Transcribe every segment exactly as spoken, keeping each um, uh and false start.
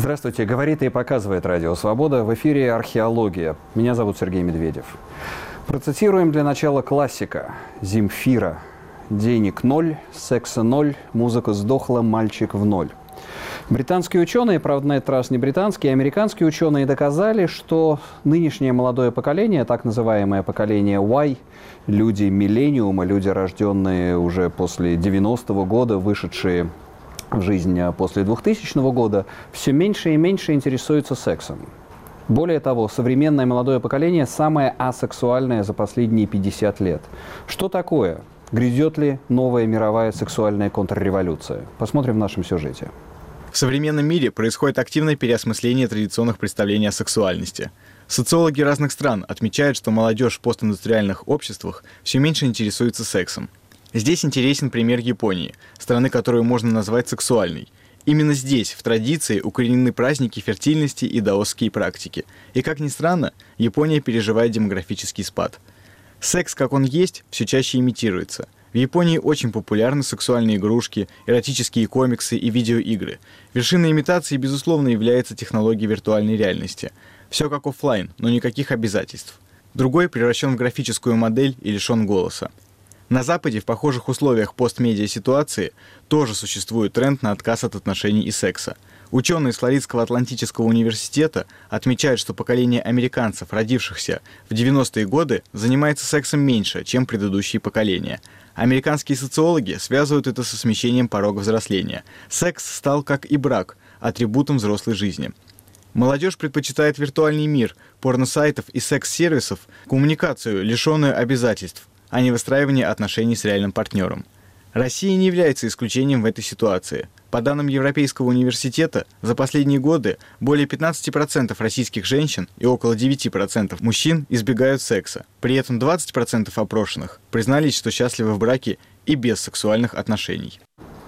Здравствуйте. Говорит и показывает Радио Свобода. В эфире «Археология». Меня зовут Сергей Медведев. Процитируем для начала классика. Земфира. Денег ноль, секса ноль, музыка сдохла, мальчик в ноль. Британские ученые, правда, на этот раз не британские, а американские ученые доказали, что нынешнее молодое поколение, так называемое поколение Y, люди миллениума, люди, рожденные уже после девяностого года, вышедшие в жизнь после двухтысячного года, все меньше и меньше интересуются сексом. Более того, современное молодое поколение самое асексуальное за последние пятьдесят лет. Что такое? Грядет ли новая мировая сексуальная контрреволюция? Посмотрим в нашем сюжете. В современном мире происходит активное переосмысление традиционных представлений о сексуальности. Социологи разных стран отмечают, что молодежь в постиндустриальных обществах все меньше интересуется сексом. Здесь интересен пример Японии, страны, которую можно назвать сексуальной. Именно здесь, в традиции, укоренены праздники фертильности и даосские практики. И, как ни странно, Япония переживает демографический спад. Секс, как он есть, все чаще имитируется. В Японии очень популярны сексуальные игрушки, эротические комиксы и видеоигры. Вершиной имитации, безусловно, является технология виртуальной реальности. Все как офлайн, но никаких обязательств. Другой превращен в графическую модель и лишен голоса. На Западе в похожих условиях постмедиа-ситуации тоже существует тренд на отказ от отношений и секса. Ученые из Флоридского Атлантического университета отмечают, что поколение американцев, родившихся в девяностые годы, занимается сексом меньше, чем предыдущие поколения. Американские социологи связывают это со смещением порога взросления. Секс стал, как и брак, атрибутом взрослой жизни. Молодежь предпочитает виртуальный мир, порносайтов и секс-сервисов, коммуникацию, лишенную обязательств, а не выстраивание отношений с реальным партнером. Россия не является исключением в этой ситуации. По данным Европейского университета, за последние годы более пятнадцати процентов российских женщин и около девяти процентов мужчин избегают секса. При этом двадцать процентов опрошенных признались, что счастливы в браке и без сексуальных отношений.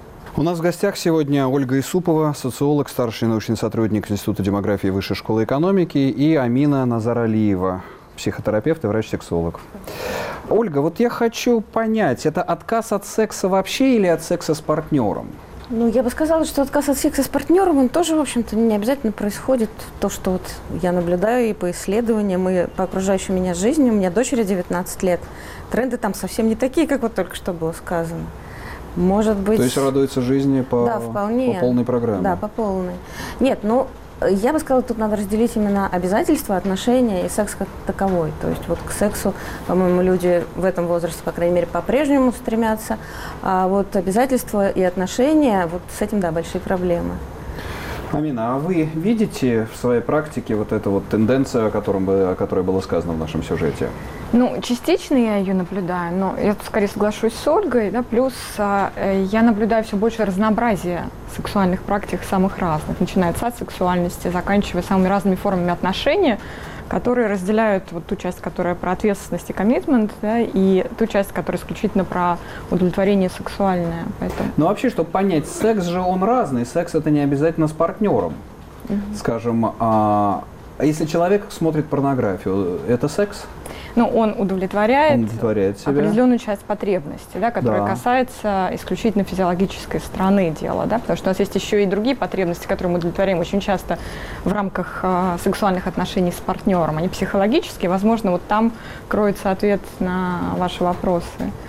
У нас в гостях сегодня Ольга Исупова, социолог, старший научный сотрудник Института демографии Высшей школы экономики, и Амина Назаралиева, психотерапевт и врач-сексолог. Ольга, вот я хочу понять, это отказ от секса вообще или от секса с партнером? Ну, я бы сказала, что отказ от секса с партнером, он тоже, в общем-то, не обязательно происходит. То, что вот я наблюдаю и по исследованиям, и по окружающей меня жизни. У меня дочери девятнадцать лет. Тренды там совсем не такие, как вот только что было сказано. Может быть... То есть радуется жизни по, да, вполне. по полной программе? Да, по полной. Нет, ну... Я бы сказала, тут надо разделить именно обязательства, отношения и секс как таковой. То есть вот к сексу, по-моему, люди в этом возрасте, по крайней мере, по-прежнему стремятся. А вот обязательства и отношения, вот с этим, да, большие проблемы. Амина, а вы видите в своей практике вот эту вот тенденцию, о, котором, о которой было сказано в нашем сюжете? Ну, частично я ее наблюдаю, но я тут скорее соглашусь с Ольгой, да, плюс э, я наблюдаю все больше разнообразия сексуальных практик самых разных, начиная от сексуальности, заканчивая самыми разными формами отношений, которые разделяют вот ту часть, которая про ответственность и коммитмент, да, и ту часть, которая исключительно про удовлетворение сексуальное. Поэтому... Ну вообще, чтобы понять, секс же он разный, секс это не обязательно с партнером. Mm-hmm. Скажем, а если человек смотрит порнографию, это секс? Ну, он удовлетворяет, он удовлетворяет себя. Определенную часть потребностей, да, которая да. касается исключительно физиологической стороны дела, да, потому что у нас есть еще и другие потребности, которые мы удовлетворяем очень часто в рамках э, сексуальных отношений с партнером. Они психологические, возможно, вот там кроется ответ на ваши вопросы.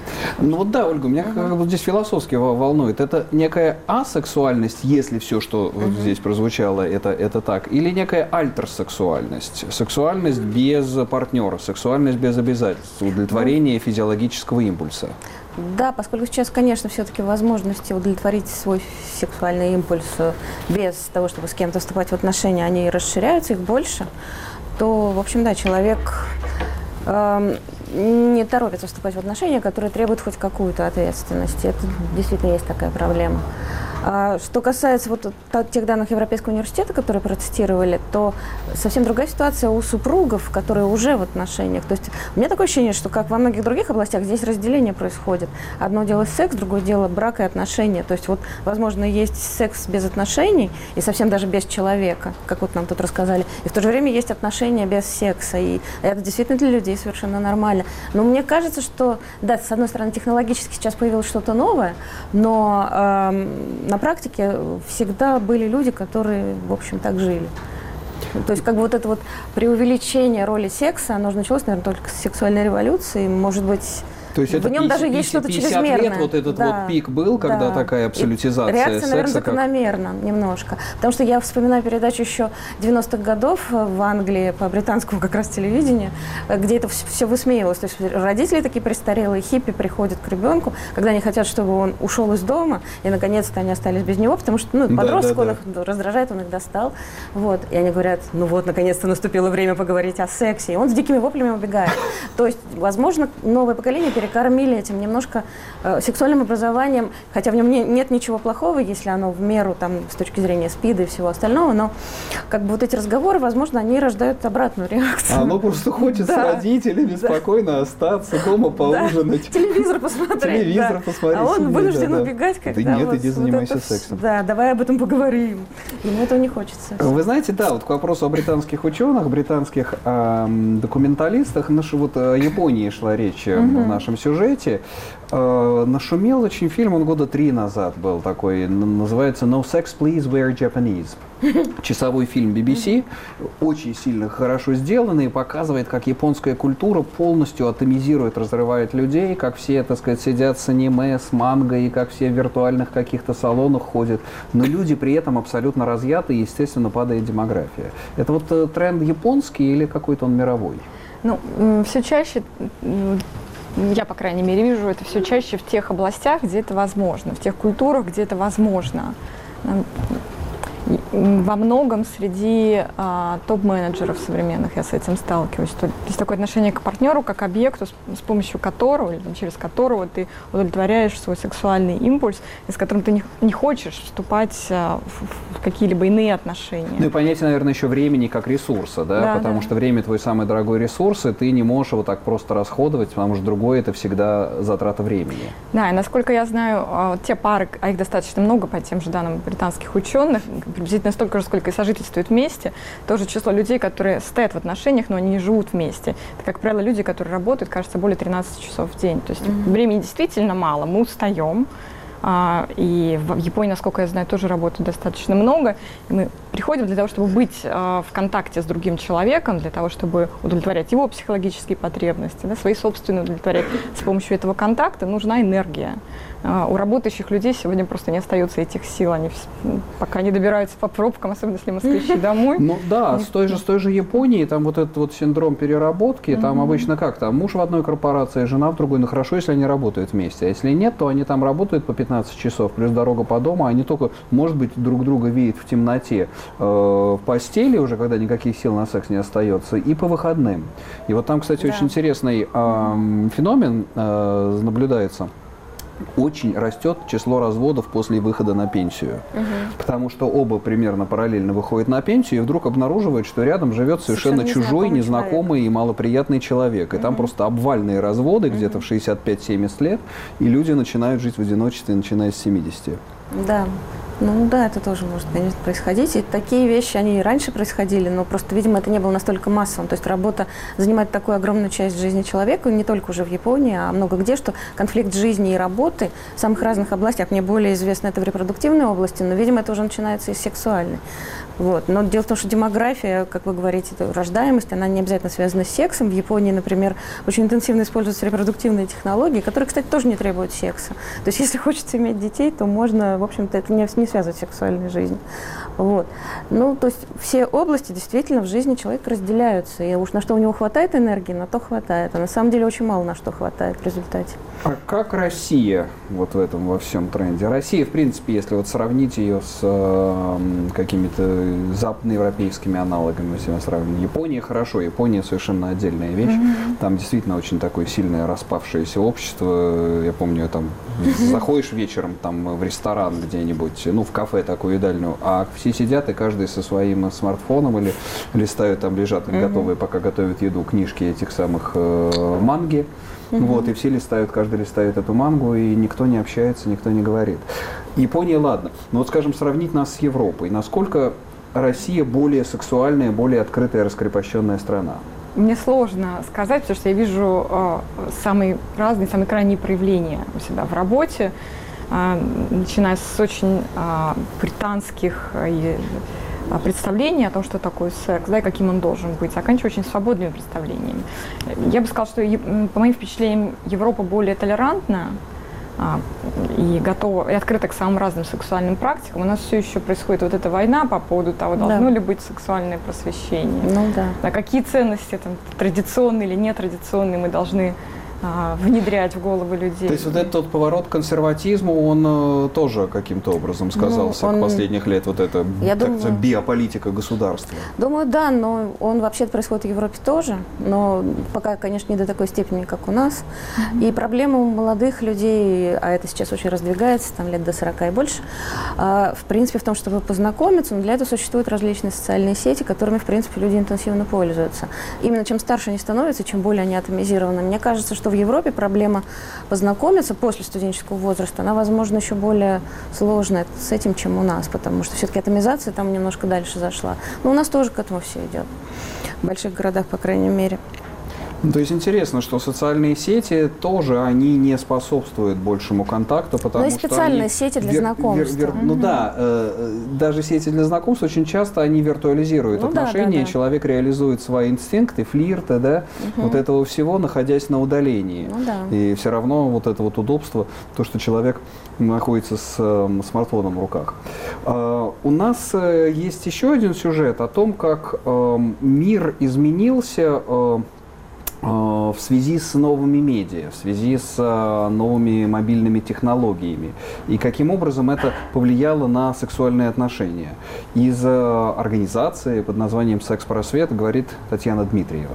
Ну вот да, Ольга, меня uh-huh. как бы здесь философски волнует. Это некая асексуальность, если все, что uh-huh. вот здесь прозвучало, это, это так, или некая альтерсексуальность, сексуальность без партнера, сексуальность без обязательств, удовлетворение uh-huh. физиологического импульса. Да, поскольку сейчас, конечно, все-таки возможности удовлетворить свой сексуальный импульс без того, чтобы с кем-то вступать в отношения, они расширяются, их больше, то, в общем, да, человек... Эм, не торопится вступать в отношения, которые требуют хоть какую-то ответственность. Это действительно есть такая проблема. Что касается вот тех данных Европейского университета, которые процитировали, то совсем другая ситуация у супругов, которые уже в отношениях. То есть у меня такое ощущение, что как во многих других областях, здесь разделение происходит. Одно дело секс, другое дело брак и отношения. То есть вот, возможно, есть секс без отношений и совсем даже без человека, как вот нам тут рассказали. И в то же время есть отношения без секса. И это действительно для людей совершенно нормально. Но мне кажется, что, да, с одной стороны, технологически сейчас появилось что-то новое, но... Эм, на практике всегда были люди, которые, в общем, так жили. То есть как бы вот это вот преувеличение роли секса, оно же началось, наверное, только с сексуальной революции, может быть... То есть в это нем пятьдесят, даже есть что-то пятьдесят чрезмерное. лет вот этот да, вот пик был, когда да. такая абсолютизация И реакция, секса. наверное, как... закономерна немножко. Потому что я вспоминаю передачу еще девяностых годов в Англии по британскому как раз телевидению, где это все высмеивалось. То есть родители такие престарелые, хиппи приходят к ребенку, когда они хотят, чтобы он ушел из дома, и наконец-то они остались без него, потому что ну, да, подросток, да, он да. их раздражает, он их достал. Вот. И они говорят, ну вот, наконец-то наступило время поговорить о сексе. И он с дикими воплями убегает. То есть, возможно, новое поколение перекормили этим немножко э, сексуальным образованием, хотя в нем не, нет ничего плохого, если оно в меру там, с точки зрения СПИДа и всего остального, но как бы вот эти разговоры, возможно, они рождают обратную реакцию. А оно просто хочет да. с родителями да. спокойно остаться, дома поужинать. Да. Телевизор посмотреть. Телевизор да. посмотреть. А он сидеть, вынужден да, убегать, когда да нет, вот, иди занимайся вот это, сексом. Да, давай об этом поговорим. Ему этого не хочется. Вы знаете, да, вот к вопросу о британских ученых, британских э, документалистах, наша вот о Японии шла речь mm-hmm. в нашем сюжете. Э, нашумел очень фильм, он года три назад был такой, называется «No Sex, Please, We're Japanese». Часовой фильм би би си, очень сильно хорошо сделанный, показывает, как японская культура полностью атомизирует, разрывает людей, как все, так сказать, сидят с аниме, с мангой, как все в виртуальных каких-то салонах ходят, но люди при этом абсолютно разъяты, и, естественно, падает демография. Это вот э, тренд японский или какой-то он мировой? Ну, все чаще... Я, по крайней мере, вижу это все чаще в тех областях, где это возможно, в тех культурах, где это возможно. Во многом среди а, топ-менеджеров современных я с этим сталкиваюсь. То есть такое отношение к партнеру, как объекту, с, с помощью которого или там, через которого ты удовлетворяешь свой сексуальный импульс, и с которым ты не, не хочешь вступать а, в, в какие-либо иные отношения. Ну и понятие, наверное, еще времени как ресурса, да, да потому да. что время твой самый дорогой ресурс, и ты не можешь его так просто расходовать, потому что другое это всегда затрата времени. Да, и насколько я знаю, вот те пары, а их достаточно много по тем же данным британских ученых, приблизительно столько же, сколько и сожительствуют вместе, тоже число людей, которые стоят в отношениях, но они не живут вместе. Это, как правило, люди, которые работают, кажется, более тринадцати часов в день. То есть mm-hmm. времени действительно мало, мы устаем. А, и в Японии, насколько я знаю, тоже работают достаточно много. И мы приходим для того, чтобы быть а, в контакте с другим человеком, для того, чтобы удовлетворять его психологические потребности, да, свои собственные удовлетворять. С помощью этого контакта нужна энергия. А, у работающих людей сегодня просто не остается этих сил. Они пока не добираются по пробкам, особенно если москвичи, домой. Ну да, с той же, с той же Японии, там вот этот вот синдром переработки, там mm-hmm. обычно как, там муж в одной корпорации, жена в другой, ну хорошо, если они работают вместе, а если нет, то они там работают по пятнадцать часов, плюс дорога по дому, они только, может быть, друг друга видят в темноте, э, в постели уже, когда никаких сил на секс не остается, и по выходным. И вот там, кстати, да. очень интересный э, феномен э, наблюдается. Очень растет число разводов после выхода на пенсию. Угу. Потому что оба примерно параллельно выходят на пенсию и вдруг обнаруживают, что рядом живет совершенно, совершенно чужой, незнакомый человек. И малоприятный человек. И угу. там просто обвальные разводы угу. где-то в шестьдесят пять - семьдесят лет, и люди начинают жить в одиночестве, начиная с семидесяти. Да. Ну да, это тоже может, конечно, происходить. И такие вещи, они и раньше происходили, но просто, видимо, это не было настолько массовым. То есть работа занимает такую огромную часть жизни человека, не только уже в Японии, а много где, что конфликт жизни и работы в самых разных областях. Мне более известно это в репродуктивной области, но, видимо, это уже начинается из сексуальной. Вот. Но дело в том, что демография, как вы говорите, рождаемость, она не обязательно связана с сексом. В Японии, например, очень интенсивно используются репродуктивные технологии, которые, кстати, тоже не требуют секса. То есть, если хочется иметь детей, то можно, в общем-то, это не, не связывать с сексуальной жизнью. Вот. Ну, то есть, все области действительно в жизни человека разделяются. И уж на что у него хватает энергии, на то хватает. А на самом деле очень мало на что хватает в результате. А как Россия вот в этом во всем тренде? Россия, в принципе, если вот сравнить ее с э, какими-то западноевропейскими аналогами, если мы сравним. Япония хорошо, Япония совершенно отдельная вещь. Mm-hmm. Там действительно очень такое сильное распавшееся общество. Я помню, там mm-hmm. заходишь вечером там в ресторан где-нибудь, ну, в кафе такую едальную, а все сидят и каждый со своим смартфоном или листают, там лежат mm-hmm. готовые, пока готовят еду, книжки этих самых э, манги. Mm-hmm. Вот, и все листают, каждый листает эту мангу, и никто не общается, никто не говорит. Япония, ладно. Но вот, скажем, сравнить нас с Европой. Насколько Россия более сексуальная, более открытая, раскрепощенная страна? Мне сложно сказать, потому что я вижу э, самые разные, самые крайние проявления у себя в работе. начиная с очень британских представлений о том, что такое секс, да, и каким он должен быть, заканчивая очень свободными представлениями. Я бы сказала, что, по моим впечатлениям, Европа более толерантна и готова, и открыта к самым разным сексуальным практикам. У нас все еще происходит вот эта война по поводу того, должно да. ли быть сексуальное просвещение. Ну да. А какие ценности, там, традиционные или нетрадиционные, мы должны а, внедрять в головы людей. То есть вот этот вот поворот к консерватизму, он э, тоже каким-то образом сказался ну, он, к последних лет, вот это я так, думаю, биополитика государства? Думаю, да, но он вообще происходит в Европе тоже, но пока, конечно, не до такой степени, как у нас. Mm-hmm. И проблема у молодых людей, а это сейчас очень раздвигается, там лет до сорока и больше, а, в принципе, в том, чтобы познакомиться, но для этого существуют различные социальные сети, которыми, в принципе, люди интенсивно пользуются. Именно чем старше они становятся, чем более они атомизированы. Мне кажется, что в Европе проблема познакомиться после студенческого возраста, она, возможно, еще более сложная с этим, чем у нас, потому что все-таки атомизация там немножко дальше зашла. Но у нас тоже к этому все идет. В больших городах, по крайней мере. То есть интересно, что социальные сети тоже, они не способствуют большему контакту, потому Но что специальные они сети для вир, знакомства. Вир, вир, mm-hmm. Ну да, э, даже сети для знакомств очень часто они виртуализируют ну, отношения, да, да, да. Человек реализует свои инстинкты, флирты, да, mm-hmm. вот этого всего, находясь на удалении. Ну, да. И все равно вот это вот удобство, то, что человек находится с э, смартфоном в руках. Э, у нас э, есть еще один сюжет о том, как э, мир изменился э, в связи с новыми медиа, в связи с новыми мобильными технологиями. И каким образом это повлияло на сексуальные отношения. Из организации под названием «Секс-просвет» говорит Татьяна Дмитриева.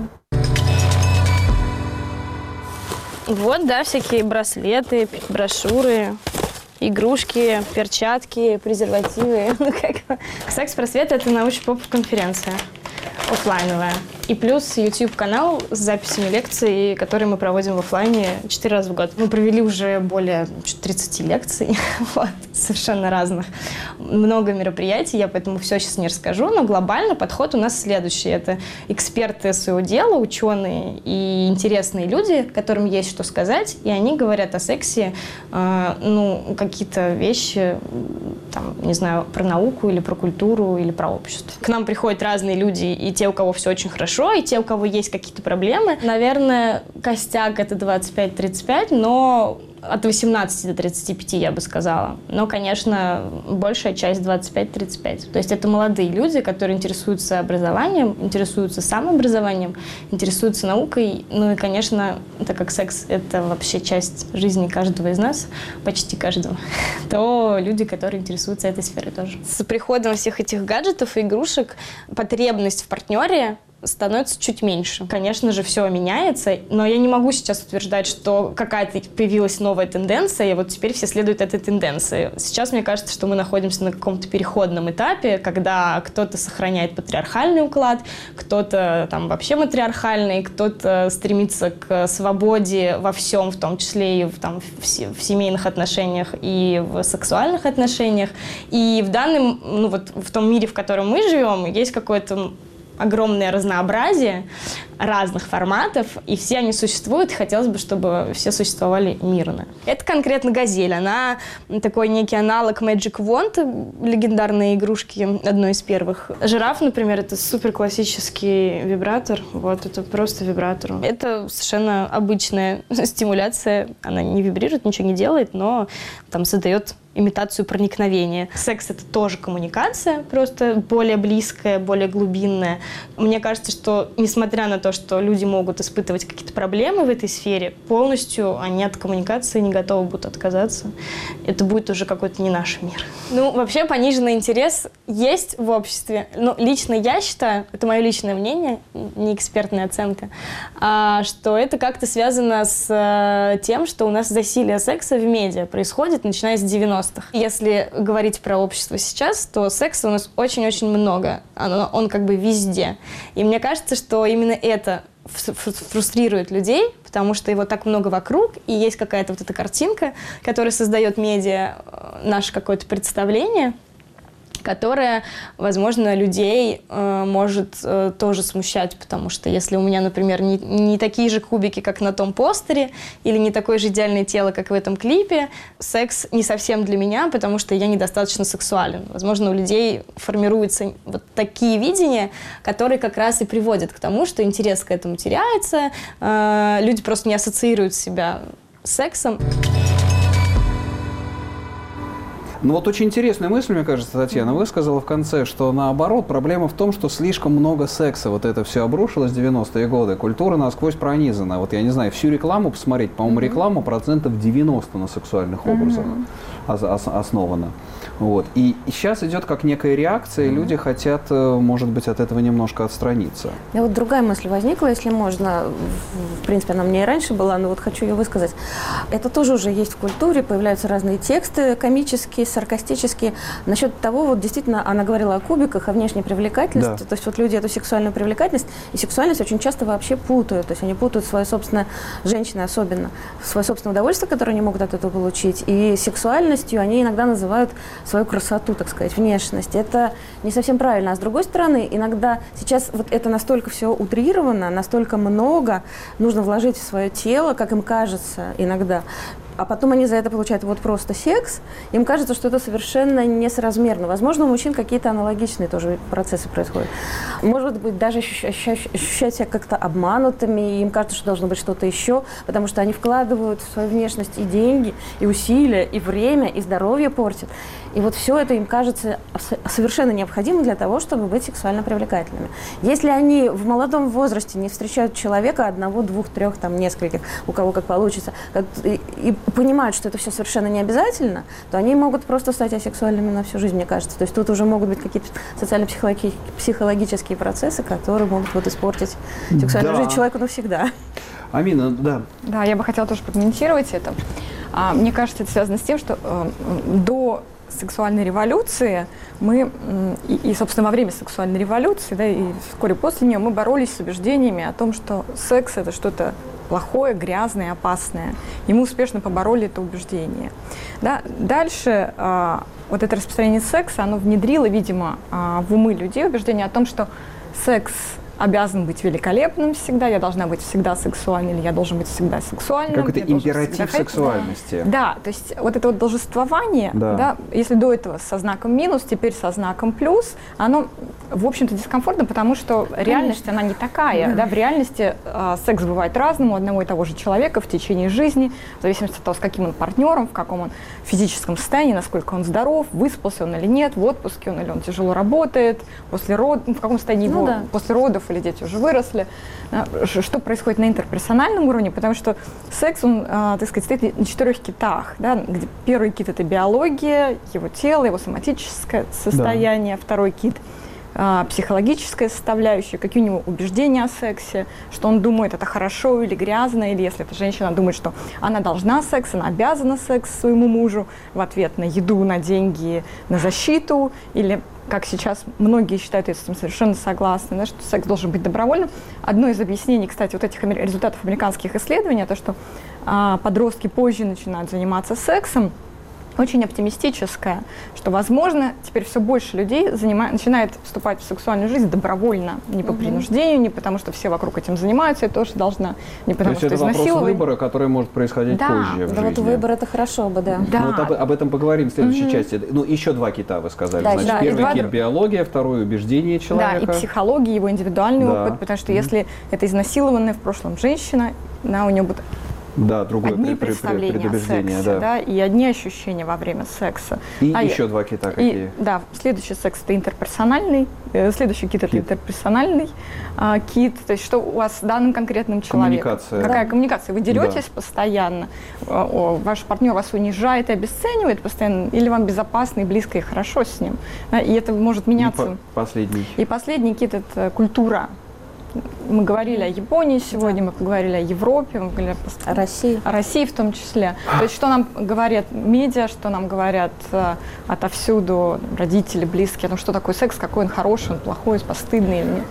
Вот, да, всякие браслеты, брошюры, игрушки, перчатки, презервативы. Ну, как... «Секс-просвет» — это научно-поп-конференция офлайновая. И плюс YouTube-канал с записями лекций, которые мы проводим в офлайне четыре раза в год. Мы провели уже более тридцати лекций, вот, совершенно разных. Много мероприятий, я поэтому все сейчас не расскажу, но глобально подход у нас следующий. Это эксперты своего дела, ученые и интересные люди, которым есть что сказать, и они говорят о сексе, э, ну, какие-то вещи, там, не знаю, про науку или про культуру или про общество. К нам приходят разные люди, и те, у кого все очень хорошо, и те, у кого есть какие-то проблемы. Наверное, костяк это двадцать пять тридцать пять, но от восемнадцати до тридцати пяти, я бы сказала. Но, конечно, большая часть двадцать пять тридцать пять. То есть это молодые люди, которые интересуются образованием, интересуются самообразованием, интересуются наукой. Ну и, конечно, так как секс — это вообще часть жизни каждого из нас, почти каждого, то люди, которые интересуются этой сферой тоже. С приходом всех этих гаджетов и игрушек потребность в партнере становится чуть меньше. Конечно же, все меняется, но я не могу сейчас утверждать, что какая-то появилась новая тенденция, и вот теперь все следуют этой тенденции. Сейчас мне кажется, что мы находимся на каком-то переходном этапе, когда кто-то сохраняет патриархальный уклад, кто-то там вообще матриархальный, кто-то стремится к свободе во всем, в том числе и в, там, в, в семейных отношениях и в сексуальных отношениях. И в данном, ну вот в том мире, в котором мы живем, есть какое-то огромное разнообразие разных форматов, и все они существуют, и хотелось бы, чтобы все существовали мирно. Это конкретно «Газель». Она такой некий аналог Magic Wand, легендарной игрушки, одной из первых. Жираф, например, это супер классический вибратор. Вот, это просто вибратор. Это совершенно обычная стимуляция. Она не вибрирует, ничего не делает, но там создает имитацию проникновения. Секс — это тоже коммуникация, просто более близкая, более глубинная. Мне кажется, что несмотря на то, что люди могут испытывать какие-то проблемы в этой сфере, полностью они от коммуникации не готовы будут отказаться. Это будет уже какой-то не наш мир. Ну, вообще, пониженный интерес есть в обществе. Ну, лично я считаю, это мое личное мнение, не экспертная оценка, а, что это как-то связано с а, тем, что у нас засилие секса в медиа происходит, начиная с девяностых. Если говорить про общество сейчас, то секса у нас очень-очень много. Он, он как бы везде. И мне кажется, что именно это фрустрирует людей, потому что его так много вокруг, и есть какая-то вот эта картинка, которая создает медиа, наше какое-то представление. которая, возможно, людей э, может э, тоже смущать, потому что если у меня, например, не, не такие же кубики, как на том постере, или не такое же идеальное тело, как в этом клипе, секс не совсем для меня, потому что я недостаточно сексуален. Возможно, у людей формируются вот такие видения, которые как раз и приводят к тому, что интерес к этому теряется, э, люди просто не ассоциируют себя с сексом. Ну вот очень интересная мысль, мне кажется, Татьяна, вы сказала в конце, что наоборот, проблема в том, что слишком много секса, вот это все обрушилось в девяностые годы, культура насквозь пронизана. Вот я не знаю, всю рекламу посмотреть, по-моему, рекламу процентов девяносто на сексуальных образах mm-hmm. основана. Вот. И сейчас идет как некая реакция, и люди хотят, может быть, от этого немножко отстраниться. И вот другая мысль возникла, если можно, в принципе, она у меня и раньше была, но вот хочу ее высказать. Это тоже уже есть в культуре, появляются разные тексты комические, саркастические. Насчет того, вот действительно, она говорила о кубиках, о внешней привлекательности. Да. То есть вот люди эту сексуальную привлекательность и сексуальность очень часто вообще путают. То есть они путают свое собственное, женщины особенно, свое собственное удовольствие, которое они могут от этого получить, и сексуальностью они иногда называют свою красоту, так сказать, внешность. Это не совсем правильно. А с другой стороны, иногда сейчас вот это настолько все утрировано, настолько много нужно вложить в свое тело, как им кажется иногда, а потом они за это получают вот просто секс, им кажется, что это совершенно несоразмерно. Возможно, у мужчин какие-то аналогичные тоже процессы происходят. Может быть, даже ощущать, ощущать себя как-то обманутыми, и им кажется, что должно быть что-то еще, потому что они вкладывают в свою внешность и деньги, и усилия, и время, и здоровье портят. И вот все это им кажется совершенно необходимым для того, чтобы быть сексуально привлекательными. Если они в молодом возрасте не встречают человека одного, двух, трех, там, нескольких, у кого как получится, и, и понимают, что это все совершенно не обязательно, то они могут просто стать асексуальными на всю жизнь, мне кажется. То есть тут уже могут быть какие-то социально-психологические процессы, которые могут вот испортить сексуальную да. жизнь человеку навсегда. Амина, да. Да, я бы хотела тоже прокомментировать это. А, мне кажется, это связано с тем, что э, до сексуальной революции мы, и, и, собственно, во время сексуальной революции, да, и вскоре после нее мы боролись с убеждениями о том, что секс – это что-то плохое, грязное, опасное. И мы успешно побороли это убеждение. Да? Дальше э, вот это распространение секса, оно внедрило, видимо, э, в умы людей убеждение о том, что секс обязан быть великолепным всегда, я должна быть всегда сексуальной, или я должен быть всегда сексуальным. Как это императив сексуальности. Да, то есть вот это вот должествование, да. Да, если до этого со знаком минус, теперь со знаком плюс, оно, в общем-то, дискомфортно, потому что реальность, она не такая. Да. Да, в реальности э, секс бывает разным у одного и того же человека в течение жизни, в зависимости от того, с каким он партнером, в каком он физическом состоянии, насколько он здоров, выспался он или нет, в отпуске он или он тяжело работает, после род... в каком состоянии ну, его да. после родов, или дети уже выросли, что происходит на интерперсональном уровне, потому что секс, он, так сказать, стоит на четырех китах, да, где первый кит – это биология, его тело, его соматическое состояние, да. Второй кит – психологическая составляющая, какие у него убеждения о сексе, что он думает, это хорошо или грязно, или если эта женщина думает, что она должна секс, она обязана секс своему мужу в ответ на еду, на деньги, на защиту, или как сейчас многие считают, я с этим совершенно согласна, да, что секс должен быть добровольным. Одно из объяснений, кстати, вот этих результатов американских исследований, то, что а, подростки позже начинают заниматься сексом, очень оптимистическое, что, возможно, теперь все больше людей занимает, начинает вступать в сексуальную жизнь добровольно, не по угу. принуждению, не потому что все вокруг этим занимаются, я тоже должна, не потому То есть что это вопрос выбора, который может происходить да, позже в да, жизни. вот выбор это хорошо бы, да. да. Ну, вот об, об этом поговорим в следующей угу. части. Ну, еще два кита вы сказали. Да, Значит, да, первый два... кит – биология, второй – убеждение человека. Да, и психология, его индивидуальный да. опыт, потому что угу. если это изнасилованная в прошлом женщина, да, у нее будет да, другое одни при, представления при, предубеждение, о сексе, да. да, и одни ощущения во время секса. И а еще я, два кита какие? И, да, следующий секс – это интерперсональный, э, следующий кит – это кит. интерперсональный э, кит, то есть что у вас с данным конкретным человеком. Коммуникация. Какая да. коммуникация? Вы деретесь да. постоянно, э, ваш партнер вас унижает и обесценивает постоянно, или вам безопасно и близко и хорошо с ним, да, и это может меняться. И по- последний. И последний кит – это культура. Мы говорили о Японии сегодня, да. мы поговорили о Европе, мы говорили о России. О России в том числе. То есть что нам говорят медиа, что нам говорят э, отовсюду родители, близкие, о том, что такое секс, какой он хороший, он плохой, постыдный или нет.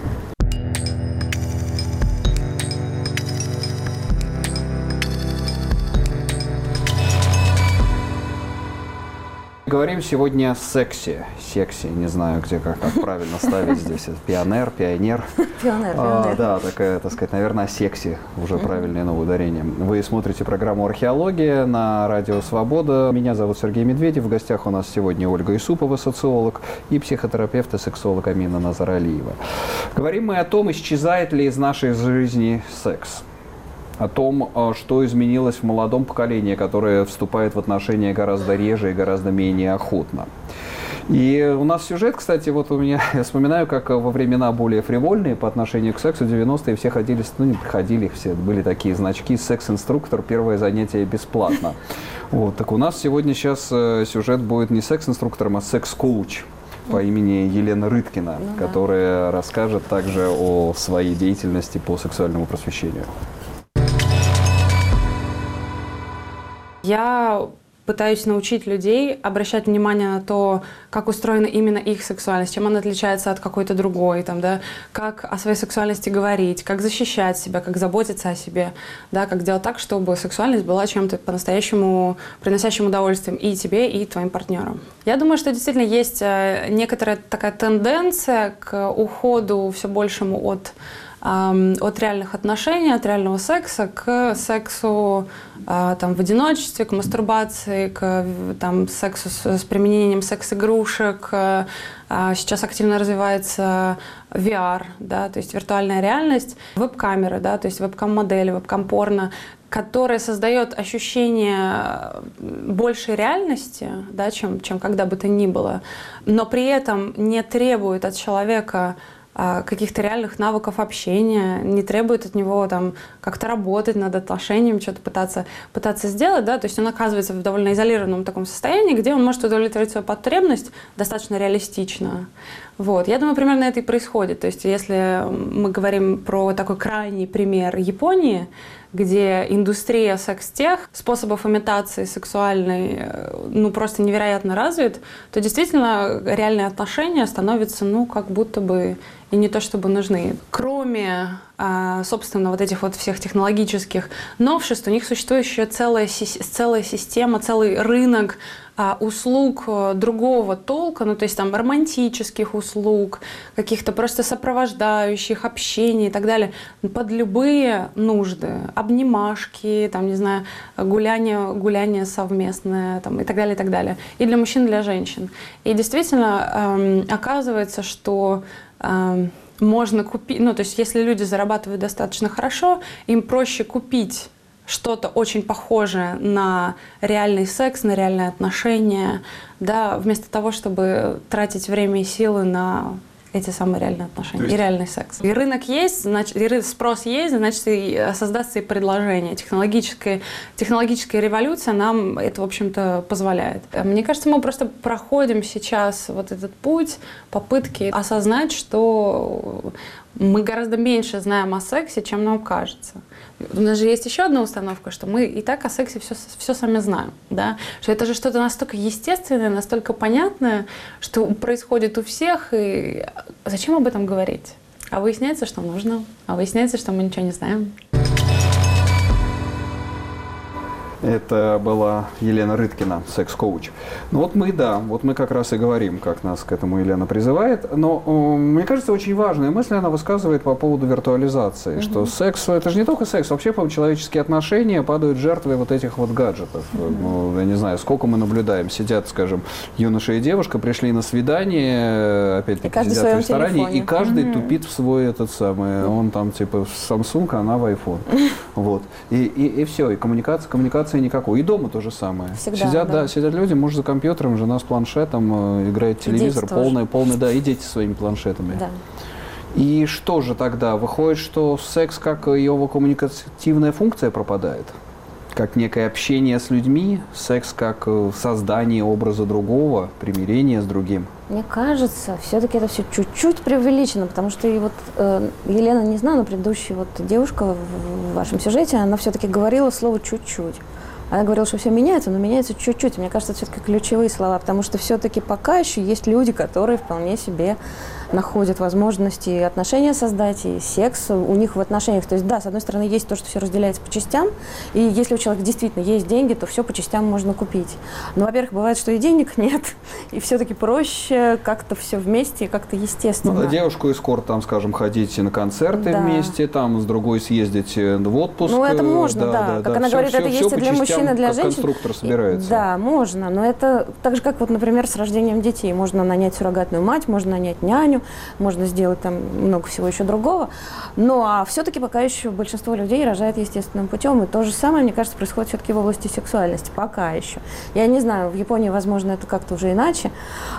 Говорим сегодня о сексе. Сексе, не знаю, где как, как правильно ставить здесь. Пионер, пионер. Пионер, А, пионер. да, такая, так сказать, наверное, о сексе уже правильное новое ударение. Вы смотрите программу «Археология» на радио «Свобода». Меня зовут Сергей Медведев. В гостях у нас сегодня Ольга Исупова, социолог, и психотерапевт и сексолог Амина Назаралиева. Говорим мы о том, исчезает ли из нашей жизни секс. О том, что изменилось в молодом поколении, которое вступает в отношения гораздо реже и гораздо менее охотно. И у нас сюжет, кстати, вот у меня, я вспоминаю, как во времена более фривольные по отношению к сексу, девяностые все ходили, ну не приходили, все были такие значки, секс-инструктор, первое занятие бесплатно. Вот, так у нас сегодня сейчас сюжет будет не секс-инструктором, а секс-коуч по имени Елена Рыткина, ну, которая да. расскажет также о своей деятельности по сексуальному просвещению. Я пытаюсь научить людей обращать внимание на то, как устроена именно их сексуальность, чем она отличается от какой-то другой, там, да, как о своей сексуальности говорить, как защищать себя, как заботиться о себе, да, как делать так, чтобы сексуальность была чем-то по-настоящему приносящим удовольствием и тебе, и твоим партнерам. Я думаю, что действительно есть некоторая такая тенденция к уходу все большему от от реальных отношений, от реального секса к сексу там, в одиночестве, к мастурбации, к там, сексу с, с применением секс-игрушек. Сейчас активно развивается ви ар, да, то есть виртуальная реальность, веб-камеры, да, то есть веб-кам-модели, веб-кам-порно, которая создает ощущение большей реальности, да, чем, чем когда бы то ни было, но при этом не требует от человека каких-то реальных навыков общения, не требует от него там как-то работать над отношениями, что-то пытаться, пытаться сделать, да, то есть он оказывается в довольно изолированном таком состоянии, где он может удовлетворить свою потребность достаточно реалистично. Вот. Я думаю, примерно это и происходит. То есть если мы говорим про такой крайний пример Японии, где индустрия секс-тех, способов имитации сексуальной, ну, просто невероятно развит, то действительно реальные отношения становятся, ну, как будто бы и не то чтобы нужны. Кроме, собственно, вот этих вот всех технологических новшеств, у них существует еще целая, целая система, целый рынок услуг другого толка, ну, то есть там романтических услуг, каких-то просто сопровождающих, общений и так далее, под любые нужды. Обнимашки, там, не знаю, гуляние, гуляние совместное, там, и так далее, и так далее. И для мужчин, и для женщин. И действительно эм, оказывается, что эм, можно купить, ну, то есть если люди зарабатывают достаточно хорошо, им проще купить что-то очень похожее на реальный секс, на реальные отношения, да, вместо того, чтобы тратить время и силы на эти самые реальные отношения есть... и реальный секс. И рынок есть, значит, и спрос есть, значит, и создастся и предложение. Технологическая, технологическая революция нам это, в общем-то, позволяет. Мне кажется, мы просто проходим сейчас вот этот путь попытки осознать, что мы гораздо меньше знаем о сексе, чем нам кажется. У нас же есть еще одна установка, что мы и так о сексе все, все сами знаем, да? Что это же что-то настолько естественное, настолько понятное, что происходит у всех, и зачем об этом говорить? А выясняется, что нужно, а выясняется, что мы ничего не знаем. Это была Елена Рыткина, секс-коуч. Ну вот мы, да, вот мы как раз и говорим, как нас к этому Елена призывает. Но э, мне кажется, очень важная мысль она высказывает по поводу виртуализации, mm-hmm. что секс, это же не только секс, вообще, по-моему, человеческие отношения падают жертвой вот этих вот гаджетов. Mm-hmm. Ну, я не знаю, сколько мы наблюдаем, сидят, скажем, юноша и девушка, пришли на свидание, опять-таки сидят в ресторане, телефоне. И каждый mm-hmm. тупит в свой этот самый, mm-hmm. он там типа в Samsung, а она в iPhone. Mm-hmm. Вот. И, и, и все, и коммуникация, коммуникация никакой. И дома то же самое. Всегда, сидят, да. Да, сидят люди, муж за компьютером, жена с планшетом, э, играет телевизор, полный, полный, да, и дети своими планшетами. Да. И что же тогда? Выходит, что секс, как его коммуникативная функция, пропадает? Как некое общение с людьми, секс как создание образа другого, примирение с другим? Мне кажется, все-таки это все чуть-чуть преувеличено, потому что и вот э, Елена, не знаю, но предыдущая вот девушка в, в вашем сюжете, она все-таки говорила слово «чуть-чуть». Она говорила, что все меняется, но меняется чуть-чуть. Мне кажется, это все-таки ключевые слова, потому что все-таки пока еще есть люди, которые вполне себе находят возможности отношения создать, и секс у них в отношениях. То есть, да, с одной стороны, есть то, что все разделяется по частям, и если у человека действительно есть деньги, то все по частям можно купить. Но, во-первых, бывает, что и денег нет, и все-таки проще как-то все вместе, как-то естественно. Ну, девушку эскорт, там, скажем, ходить на концерты да. вместе, там, с другой съездить в отпуск. Ну, это можно, да. да. да как да. она все, говорит, все, это все есть и для мужчин, и для как женщин. Конструктор собирается. Да, можно, но это так же, как, вот, например, с рождением детей. Можно нанять суррогатную мать, можно нанять няню, можно сделать там много всего еще другого. Ну, а все-таки пока еще большинство людей рожает естественным путем. И то же самое, мне кажется, происходит все-таки в области сексуальности. Пока еще. Я не знаю, в Японии, возможно, это как-то уже иначе,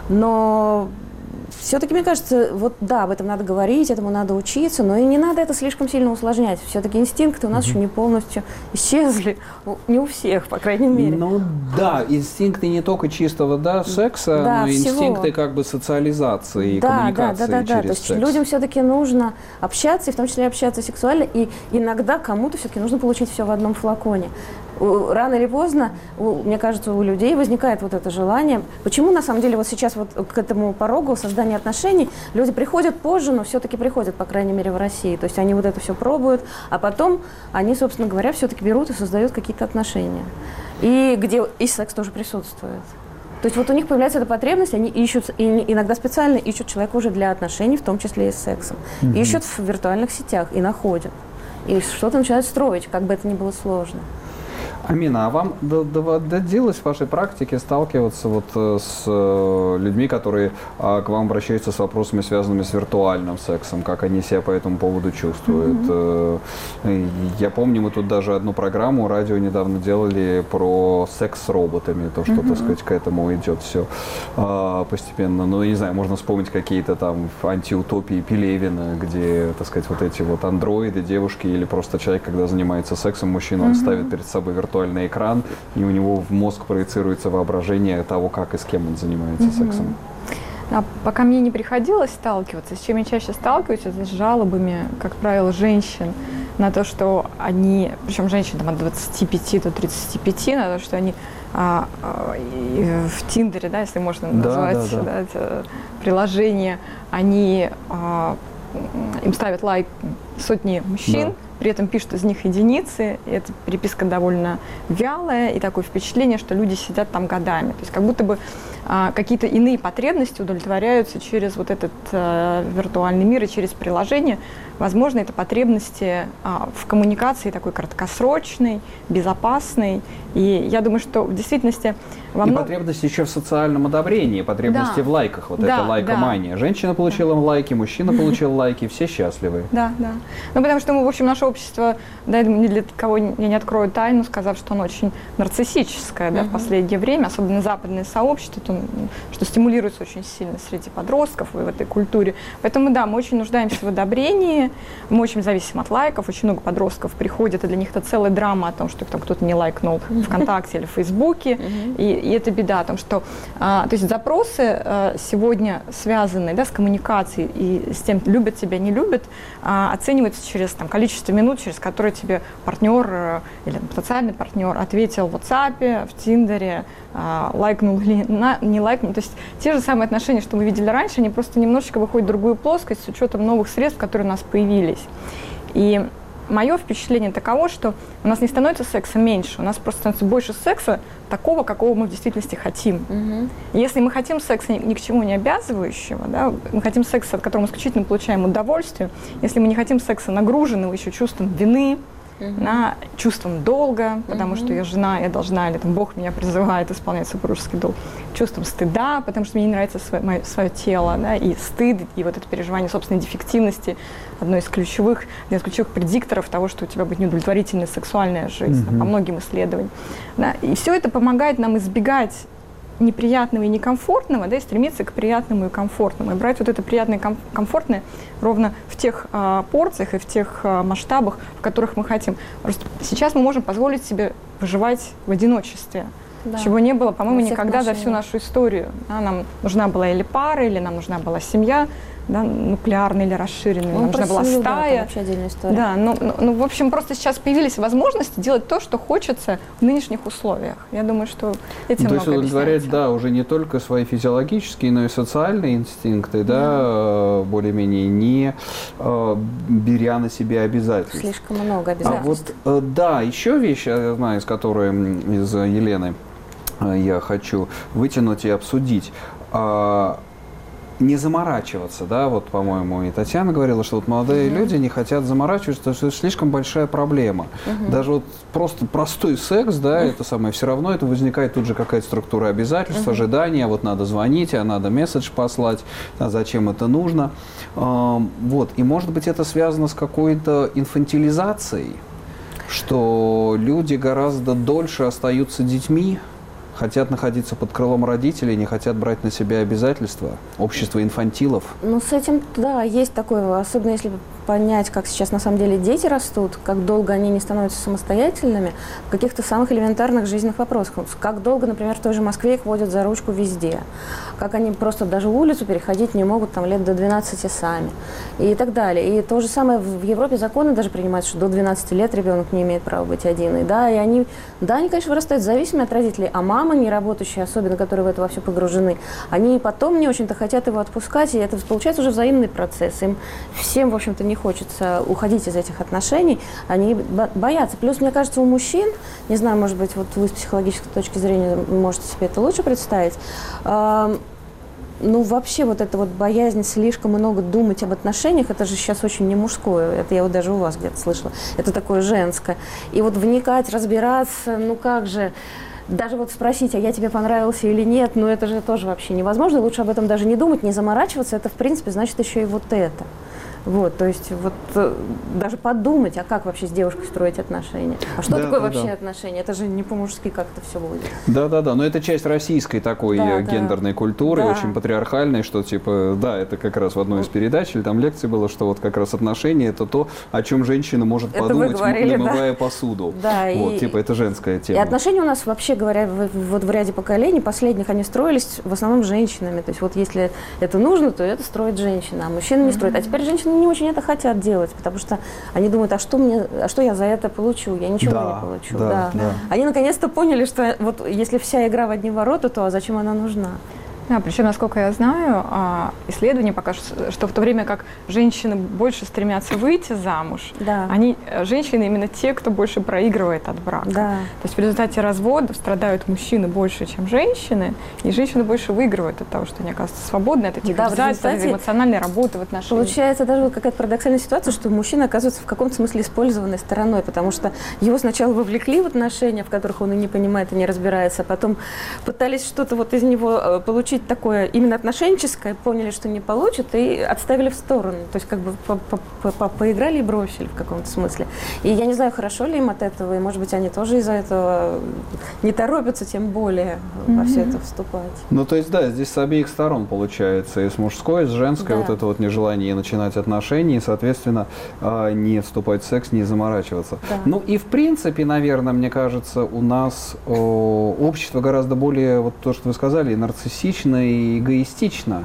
но все-таки, мне кажется, вот да, об этом надо говорить, этому надо учиться, но и не надо это слишком сильно усложнять. Все-таки инстинкты у нас mm-hmm. еще не полностью исчезли. Не у всех, по крайней мере. Ну да, инстинкты не только чистого да, секса, да, но и всего. инстинкты как бы социализации и да, коммуникации да, да, да, через да. То есть секс. людям все-таки нужно общаться, и в том числе общаться сексуально, и иногда кому-то все-таки нужно получить все в одном флаконе. Рано или поздно, мне кажется, у людей возникает вот это желание. Почему, на самом деле, вот сейчас вот к этому порогу создания отношений люди приходят позже, но все-таки приходят, по крайней мере, в России. То есть они вот это все пробуют, а потом они, собственно говоря, все-таки берут и создают какие-то отношения. И где и секс тоже присутствует. То есть вот у них появляется эта потребность, они ищут, и иногда специально ищут человека уже для отношений, в том числе и с сексом. Mm-hmm. Ищут в виртуальных сетях и находят. И что-то начинают строить, как бы это ни было сложно. Амина, а вам доводилось в вашей практике сталкиваться вот с людьми, которые а, к вам обращаются с вопросами, связанными с виртуальным сексом, как они себя по этому поводу чувствуют? Mm-hmm. Я помню, мы тут даже одну программу радио недавно делали про секс с роботами, то, что, mm-hmm. так сказать, к этому идет все а, постепенно. Ну, не знаю, можно вспомнить какие-то там антиутопии Пелевина, где, так сказать, вот эти вот андроиды, девушки или просто человек, когда занимается сексом, мужчина, он mm-hmm. ставит перед собой виртуальный экран, и у него в мозг проецируется воображение того, как и с кем он занимается mm-hmm. сексом. А пока мне не приходилось сталкиваться, с чем я чаще сталкиваюсь, это с жалобами, как правило, женщин на то, что они, причем женщин там, от двадцати пяти до тридцати пяти, на то, что они а, а, в Тиндере, да, если можно назвать да, да, да. Да, это приложение, они а, им ставят лайк сотни мужчин, да. При этом пишут из них единицы, и эта переписка довольно вялая, и такое впечатление, что люди сидят там годами. То есть как будто бы а, какие-то иные потребности удовлетворяются через вот этот а, виртуальный мир и через приложение. Возможно, это потребности а, в коммуникации такой краткосрочной, безопасной. И я думаю, что в действительности во и мног... потребности еще в социальном одобрении, потребности да. в лайках. Вот да, это лайкомания. Да. Женщина получила да. лайки, мужчина получил лайки, все счастливы. Да, да. Ну, потому что мы, в общем, наше общество, да, ни для кого я не открою тайну, сказав, что оно очень нарциссическое, да, uh-huh. в последнее время, особенно западное сообщество, то, что стимулируется очень сильно среди подростков и в этой культуре. Поэтому, да, мы очень нуждаемся в одобрении, мы очень зависим от лайков, очень много подростков приходит, и для них это целая драма о том, что там кто-то не лайкнул uh-huh. ВКонтакте или в Фейсбуке, uh-huh. и, и это беда о том, что, а, то есть запросы а, сегодня связанные, да, с коммуникацией и с тем, любят тебя, не любят, а, оцениваются через там, количество минут, через которые тебе партнер или социальный партнер ответил в WhatsApp, в Тиндере, а, лайкнул или на, не лайкнул. То есть те же самые отношения, что мы видели раньше, они просто немножечко выходят в другую плоскость с учетом новых средств, которые у нас появились. И мое впечатление таково, что у нас не становится секса меньше, у нас просто становится больше секса такого, какого мы в действительности хотим. Mm-hmm. Если мы хотим секса ни, ни к чему не обязывающего, да, мы хотим секса, от которого мы исключительно получаем удовольствие, если мы не хотим секса нагруженного еще чувством вины, mm-hmm. на чувством долга, потому mm-hmm. что я жена, я должна, или там Бог меня призывает исполнять супружеский долг, чувством стыда, потому что мне не нравится свое, мое, свое тело, да, и стыд, и вот это переживание собственной дефективности, одно из ключевых, один из ключевых предикторов того, что у тебя будет неудовлетворительная сексуальная жизнь, mm-hmm. по многим исследованиям. Да, и все это помогает нам избегать неприятного и некомфортного, да, и стремиться к приятному и комфортному. И брать вот это приятное и ком- комфортное ровно в тех а, порциях и в тех а, масштабах, в которых мы хотим. Просто сейчас мы можем позволить себе выживать в одиночестве, да. чего не было, по-моему, никогда за всю нашу историю. Да, нам нужна была или пара, или нам нужна была семья, да, нуклеарный или расширенный, Ну, нужна была семью, да, стая. там вообще отдельная история. Да, ну, ну, ну, в общем, просто сейчас появились возможности делать то, что хочется в нынешних условиях. Я думаю, что этим То есть много удовлетворять, объясняется. да, уже не только свои физиологические, но и социальные инстинкты, да, э, более-менее не э, беря на себя обязательства. Слишком много А обязательств. вот, э, да, еще вещь, я знаю, из которой м, из э, Елены э, я хочу вытянуть и обсудить. А, не заморачиваться, да, вот, по-моему, и Татьяна говорила, что вот молодые uh-huh. люди не хотят заморачиваться, потому что это слишком большая проблема. Uh-huh. Даже вот просто простой секс, да, uh-huh. это самое, все равно это возникает тут же какая-то структура обязательств, uh-huh. ожидания, вот надо звонить, а надо месседж послать, а зачем это нужно. А, вот, и может быть это связано с какой-то инфантилизацией, что люди гораздо дольше остаются детьми, хотят находиться под крылом родителей, не хотят брать на себя обязательства. Общество инфантилов. Ну, с этим, да, есть такое, особенно если понять, как сейчас на самом деле дети растут, как долго они не становятся самостоятельными в каких-то самых элементарных жизненных вопросах. Как долго, например, в той же Москве их водят за ручку везде. Как они просто даже улицу переходить не могут там лет до двенадцати сами. И так далее. И то же самое в Европе законы даже принимаются, что до двенадцати лет ребенок не имеет права быть один. И да, и они, да, они, конечно, вырастают зависимыми от родителей, а мамы, не работающие, особенно, которые в это во все погружены, они потом не очень-то хотят его отпускать, и это получается уже взаимный процесс. Им всем, в общем-то, не хочется уходить из этих отношений, они боятся. Плюс, мне кажется, у мужчин, не знаю, может быть, вот вы с психологической точки зрения можете себе это лучше представить, э, ну, вообще, вот эта вот боязнь слишком много думать об отношениях, это же сейчас очень не мужское, это я вот даже у вас где-то слышала, это такое женское. И вот вникать, разбираться, ну как же, даже вот спросить, а я тебе понравился или нет, ну это же тоже вообще невозможно, лучше об этом даже не думать, не заморачиваться, это, в принципе, значит еще и вот это. Вот, то есть вот э, даже подумать, а как вообще с девушкой строить отношения? А что да, такое да, вообще да. отношения? Это же не по-мужски как-то все будет. Да-да-да, но это часть российской такой Да, гендерной да. культуры, Да. очень патриархальной, что типа, да, это как раз в одной из передач, или там лекции было, что вот как раз отношения это то, о чем женщина может Это вы подумать, говорили, намывая да? посуду. Да, вот, и- типа, это женская И тема. отношения у нас, вообще говоря, в- в- вот в ряде поколений последних, они строились в основном женщинами. То есть вот если это нужно, то это строит женщина, а мужчина не строит. А теперь женщины не очень это хотят делать, потому что они думают, а что мне, а что я за это получу? Я ничего Да, не получу. да, да. Они наконец-то поняли, что вот если вся игра в одни ворота, то зачем она нужна? Да, причем, насколько я знаю, а, исследования покажут, что в то время как женщины больше стремятся выйти замуж, Да. они, э, женщины именно те, кто больше проигрывает от брака. Да. То есть в результате разводов страдают мужчины больше, чем женщины, и женщины больше выигрывают от того, что они оказываются свободны от этих Да, в обязательств, от результате эмоциональной работы в отношениях. Получается даже вот какая-то парадоксальная ситуация, что мужчина оказывается в каком-то смысле использованной стороной, потому что его сначала вовлекли в отношения, в которых он и не понимает, и не разбирается, а потом пытались что-то вот из него э, получить такое именно отношенческое, поняли, что не получат, и отставили в сторону. То есть как бы по- по- по- по- поиграли и бросили в каком-то смысле. И я не знаю, хорошо ли им от этого, и может быть они тоже из-за этого не торопятся, тем более во все это вступать. Ну, то есть, да, здесь с обеих сторон получается, и с мужской, и с женской, Да. вот это вот нежелание начинать отношения, и, соответственно, а, не вступать в секс, не заморачиваться. Да. Ну, и в принципе, наверное, мне кажется, у нас о, общество гораздо более, вот то, что вы сказали, нарциссично и эгоистично.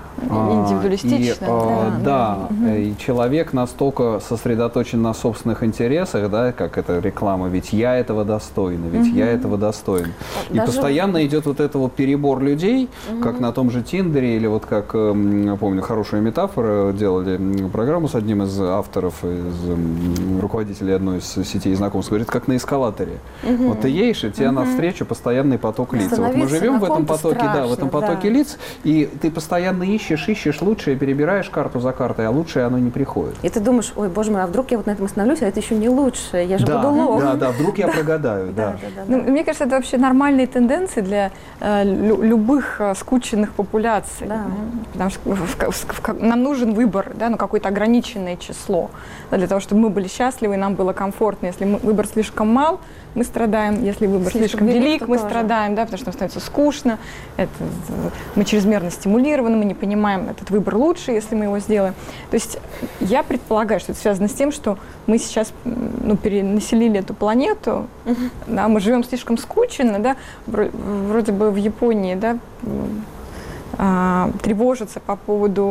А, Индивидуалистично, и, а, да. да, и человек настолько сосредоточен на собственных интересах, да, как это реклама, ведь я этого достойна, ведь я этого достоин. И Даже- постоянно идет вот это вот перебор людей, как на том же Тиндере, или вот как, эм, я помню, хорошая метафора, делали м, программу с одним из авторов, из м, руководителей одной из сетей знакомств, говорит, как на эскалаторе. Вот ты едешь, и тебе навстречу постоянный поток лиц. Вот мы Становиться живем на в этом ком-то потоке, да, в этом страшно, потоке да. лиц, и ты постоянно ищешь, ищешь лучшее, перебираешь карту за картой, а лучшее оно не приходит. И ты думаешь, ой, боже мой, а вдруг я вот на этом остановлюсь, а это еще не лучше, я же Да, буду лох. да, да, вдруг я прогадаю, да. Да, да, да, Ну, да. мне кажется, это вообще нормальные тенденции для э, лю- любых э, скученных популяций. Да. Потому что в- в- в- в- нам нужен выбор, да, ну, какое-то ограниченное число, да, для того, чтобы мы были счастливы и нам было комфортно. Если мы- выбор слишком мал, мы страдаем. Если выбор Слишком слишком, велик, велик, то мы тоже. страдаем, да, потому что нам становится скучно, это, э, мы чрезмерно стимулированы, мы не понимаем, этот выбор лучше, если мы его сделаем. То есть я предполагаю, что это связано с тем, что мы сейчас м, ну, перенаселили эту планету, да, мы живем слишком скучно, да, вро- вроде бы в Японии, да, м, а, тревожатся по поводу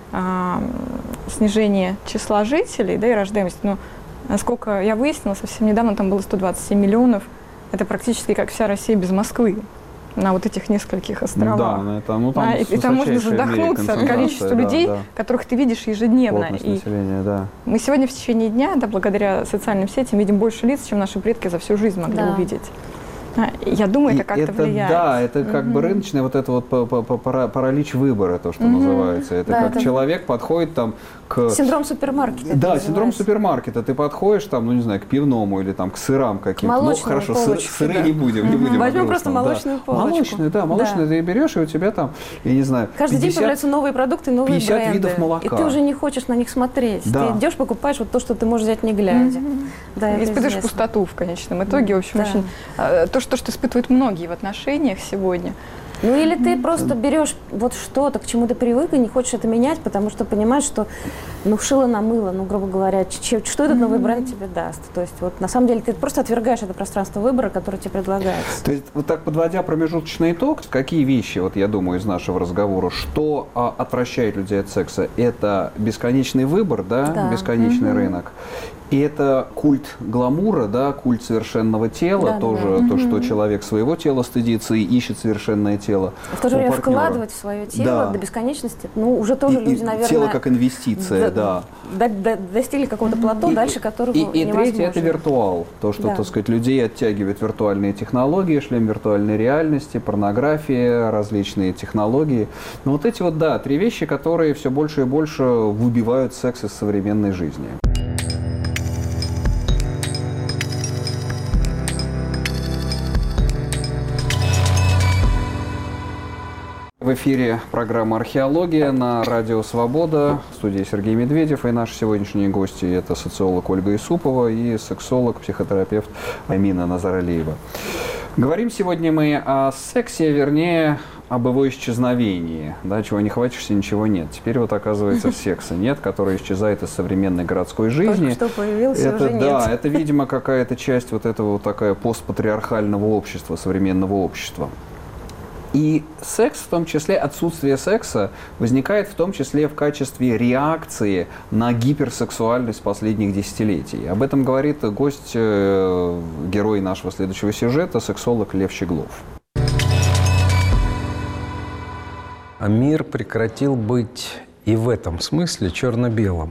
а, снижение числа жителей, да, и рождаемости. Но, насколько я выяснила, совсем недавно там было сто двадцать семь миллионов. Это практически как вся Россия без Москвы. На вот этих нескольких островах. Да, на это, ну, там а, и, и там можно задохнуться от количества да, людей, да. которых ты видишь ежедневно. Плотность И населения, да. мы сегодня в течение дня, да, благодаря социальным сетям, видим больше лиц, чем наши предки за всю жизнь могли Да. увидеть. Я думаю, И это как-то это, влияет. Да, это как Мгм. бы рыночный вот это вот па- па- па- пара- паралич выбора, то, что Мгм. называется. Это Да, как это- человек подходит там к... Синдром супермаркета. это Да, синдром называется. супермаркета. Ты подходишь там, ну не знаю, к пивному или там к сырам каким-то. Ну Молочную хорошо, сыр- полочку, сыры да. не будем, не Мгм. будем. о Возьмем грустном, просто да. молочную полочку. Молочную, да, молочную Да. ты берешь, и у тебя там, я не знаю, Каждый день пятьдесят появляются новые продукты, новые пятьдесят бренды. видов молока. И ты уже не хочешь на них смотреть. Да. Ты идешь, покупаешь вот то, что ты можешь взять не глядя. Мгм. Да, это Испытываешь известно. пустоту в конечном итоге. В общем, Да. очень, э, то, что, что испытывают многие в отношениях сегодня. Ну или ты просто берешь вот что-то, к чему ты привык, и не хочешь это менять, потому что понимаешь, что ну шило на мыло, ну грубо говоря, ч- что этот новый бренд тебе даст. То есть вот на самом деле ты просто отвергаешь это пространство выбора, которое тебе предлагается. То есть, вот так подводя промежуточный итог, какие вещи, вот я думаю, из нашего разговора, что а, отвращает людей от секса? Это бесконечный выбор, да, Да. бесконечный рынок. И это культ гламура, да, культ совершенного тела, Да, тоже да. то, что человек своего тела стыдится и ищет совершенное тело. В то же у время партнера. вкладывать в свое тело Да. до бесконечности, ну уже тоже И- люди, и наверное, тело как инвестиция, да. до- до- достигли какого-то плато, И- дальше которого И, и невозможно. третье – это виртуал. То, что, Да. так сказать, людей оттягивают виртуальные технологии, шлем виртуальной реальности, порнография, различные технологии. Но вот эти вот, да, три вещи, которые все больше и больше выбивают секс из современной жизни. В эфире программа «Археология» на радио «Свобода». В студии Сергей Медведев. И наши сегодняшние гости – это социолог Ольга Исупова и сексолог, психотерапевт Амина Назаралиева. Говорим сегодня мы о сексе, вернее, об его исчезновении. Да, чего не хватишься, ничего нет. Теперь вот, оказывается, секса нет, который исчезает из современной городской жизни. Только что появился, Это, уже нет. да, это, видимо, какая-то часть вот этого вот такая постпатриархального общества, современного общества. И секс, в том числе отсутствие секса, возникает в том числе в качестве реакции на гиперсексуальность последних десятилетий. Об этом говорит гость, э, герой нашего следующего сюжета, сексолог Лев Щеглов. А мир прекратил быть и в этом смысле черно-белым.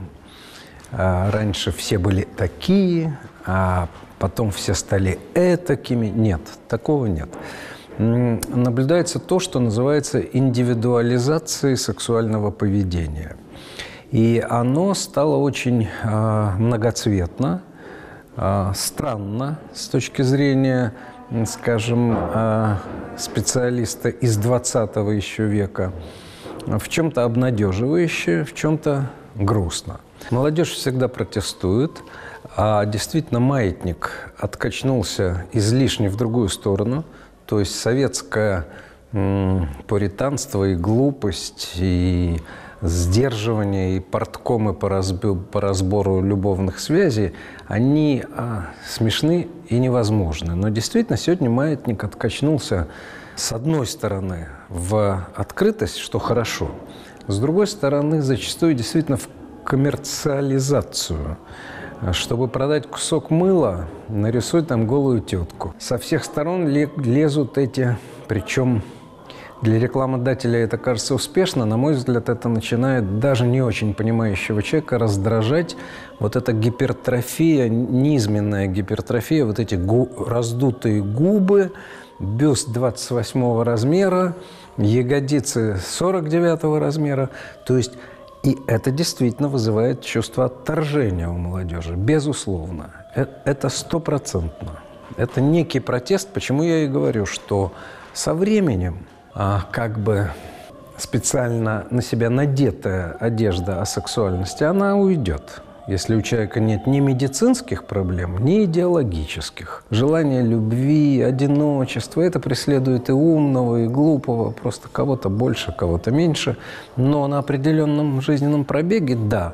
А раньше все были такие, а потом все стали этакими. Нет, такого нет. М, Наблюдается то, что называется индивидуализацией сексуального поведения. И оно стало очень а, многоцветно, а, странно с точки зрения, м, скажем, а, специалиста из двадцатого еще века, в чем-то обнадеживающе, в чем-то грустно. Молодежь всегда протестует, а действительно маятник откачнулся излишне в другую сторону. То есть советское м, пуританство и глупость, и сдерживание, и порткомы по, разбю- по разбору любовных связей, они а, смешны и невозможны. Но действительно сегодня маятник откачнулся с одной стороны в открытость, что хорошо, с другой стороны зачастую действительно в коммерциализацию. Чтобы продать кусок мыла, нарисуй там голую тетку. Со всех сторон лезут эти, причем для рекламодателя это кажется успешно, на мой взгляд, это начинает даже не очень понимающего человека раздражать. Вот эта гипертрофия, низменная гипертрофия, вот эти гу- раздутые губы, бюст двадцать восьмого размера, ягодицы сорок девятого размера. То есть и это действительно вызывает чувство отторжения у молодежи, безусловно. Это стопроцентно. Это некий протест, почему я и говорю, что со временем а, как бы специально на себя надетая одежда о сексуальности, она уйдет. Если у человека нет ни медицинских проблем, ни идеологических. Желание любви, одиночества, это преследует и умного, и глупого, просто кого-то больше, кого-то меньше. Но на определенном жизненном пробеге, да,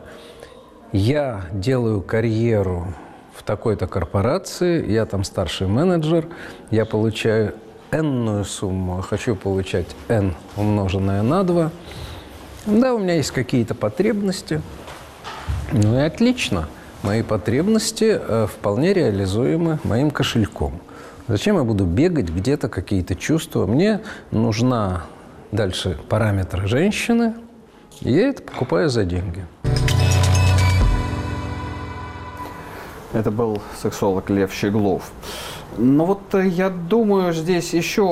я делаю карьеру в такой-то корпорации, я там старший менеджер, я получаю энную сумму, хочу получать n умноженное на два. Да, у меня есть какие-то потребности. Ну и отлично. Мои потребности э, вполне реализуемы моим кошельком. Зачем я буду бегать где-то, какие-то чувства? Мне нужна дальше параметры женщины, и я это покупаю за деньги. Это был сексолог Лев Щеглов. Ну вот я думаю, здесь еще,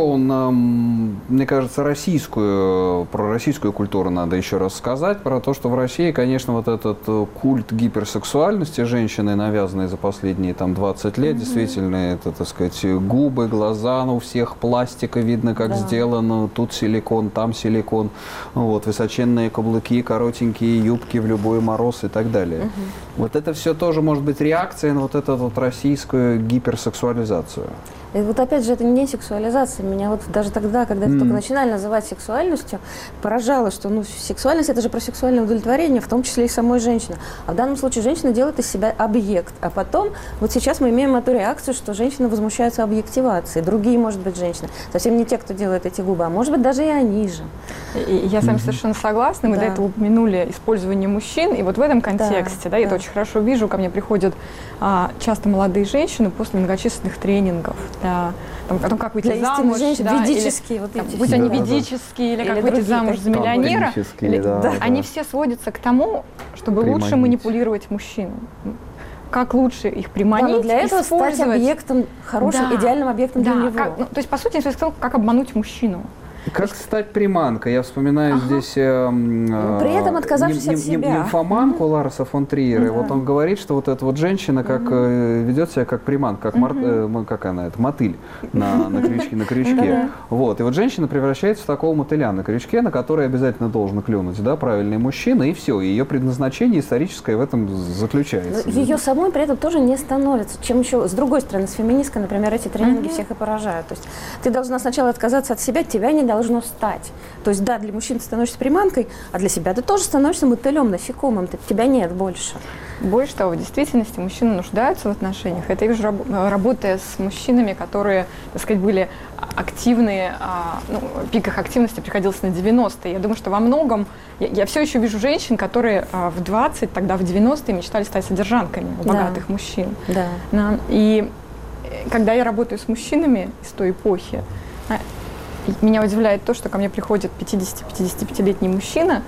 он, мне кажется, российскую, про российскую культуру надо еще раз сказать, про то, что в России, конечно, вот этот культ гиперсексуальности женщины, навязанный за последние там двадцать лет, mm-hmm. действительно, это, так сказать, губы, глаза, ну, у всех пластика видно, как да. сделано, тут силикон, там силикон, вот, высоченные каблуки, коротенькие юбки в любой мороз и так далее. Mm-hmm. Вот это все тоже может быть реакцией на вот эту вот российскую гиперсексуализацию. И вот опять же, это не сексуализация. Меня вот даже тогда, когда это mm. только начинали называть сексуальностью, поражало, что ну, сексуальность – это же про сексуальное удовлетворение, в том числе и самой женщины. А в данном случае женщина делает из себя объект. А потом, вот сейчас мы имеем эту реакцию, что женщины возмущаются объективацией. Другие, может быть, женщины. Совсем не те, кто делает эти губы, а может быть, даже и они же. И я с вами mm-hmm. совершенно согласна. Мы да. до этого упомянули использование мужчин. И вот в этом контексте, да, да, я да. это очень хорошо вижу, ко мне приходят а, часто молодые женщины после многочисленных тренингов. Да, там, о том, как выйти для замуж, женщин, да, ведические, или, вот там, эти будь все. они Да, ведические, да. или, или как выйти замуж за миллионера, или, да, да, да. они все сводятся к тому, чтобы Приманить. лучше манипулировать мужчин. Как лучше их приманить, да, для этого использовать. Стать объектом, хорошим, да, идеальным объектом да, для него. Как, ну, то есть, по сути, я сказала, как обмануть мужчину. Как стать приманкой? Я вспоминаю ага. здесь э, э, при этом отказавшись ним, от себя. нимфоманку mm-hmm. Ларса фон Триера. Да. Вот он говорит, что вот эта вот женщина как, mm-hmm. э, ведет себя как приманка, как, mm-hmm. мар, э, как она, это мотыль на, на крючке. На крючке. Вот. И вот женщина превращается в такого мотыля на крючке, на который обязательно должен клюнуть, да, правильный мужчина, и все. И ее предназначение историческое в этом заключается. Но ее самой при этом тоже не становится. Чем еще, с другой стороны, с феминисткой, например, эти тренинги mm-hmm. всех и поражают. То есть ты должна сначала отказаться от себя, тебя не должно стать. То есть, да, для мужчин ты становишься приманкой, а для себя ты тоже становишься мотылем, насекомым, ты, тебя нет больше. Больше того, в действительности мужчины нуждаются в отношениях. Это я вижу, работая с мужчинами, которые, так сказать, были активные, ну, пик их активности приходился на девяностые. Я думаю, что во многом, я, я все еще вижу женщин, которые в двадцать, тогда в девяностые мечтали стать содержанками у богатых да. мужчин. Да. И когда я работаю с мужчинами из той эпохи, меня удивляет то, что ко мне приходит пятидесяти-пятидесятипятилетний мужчина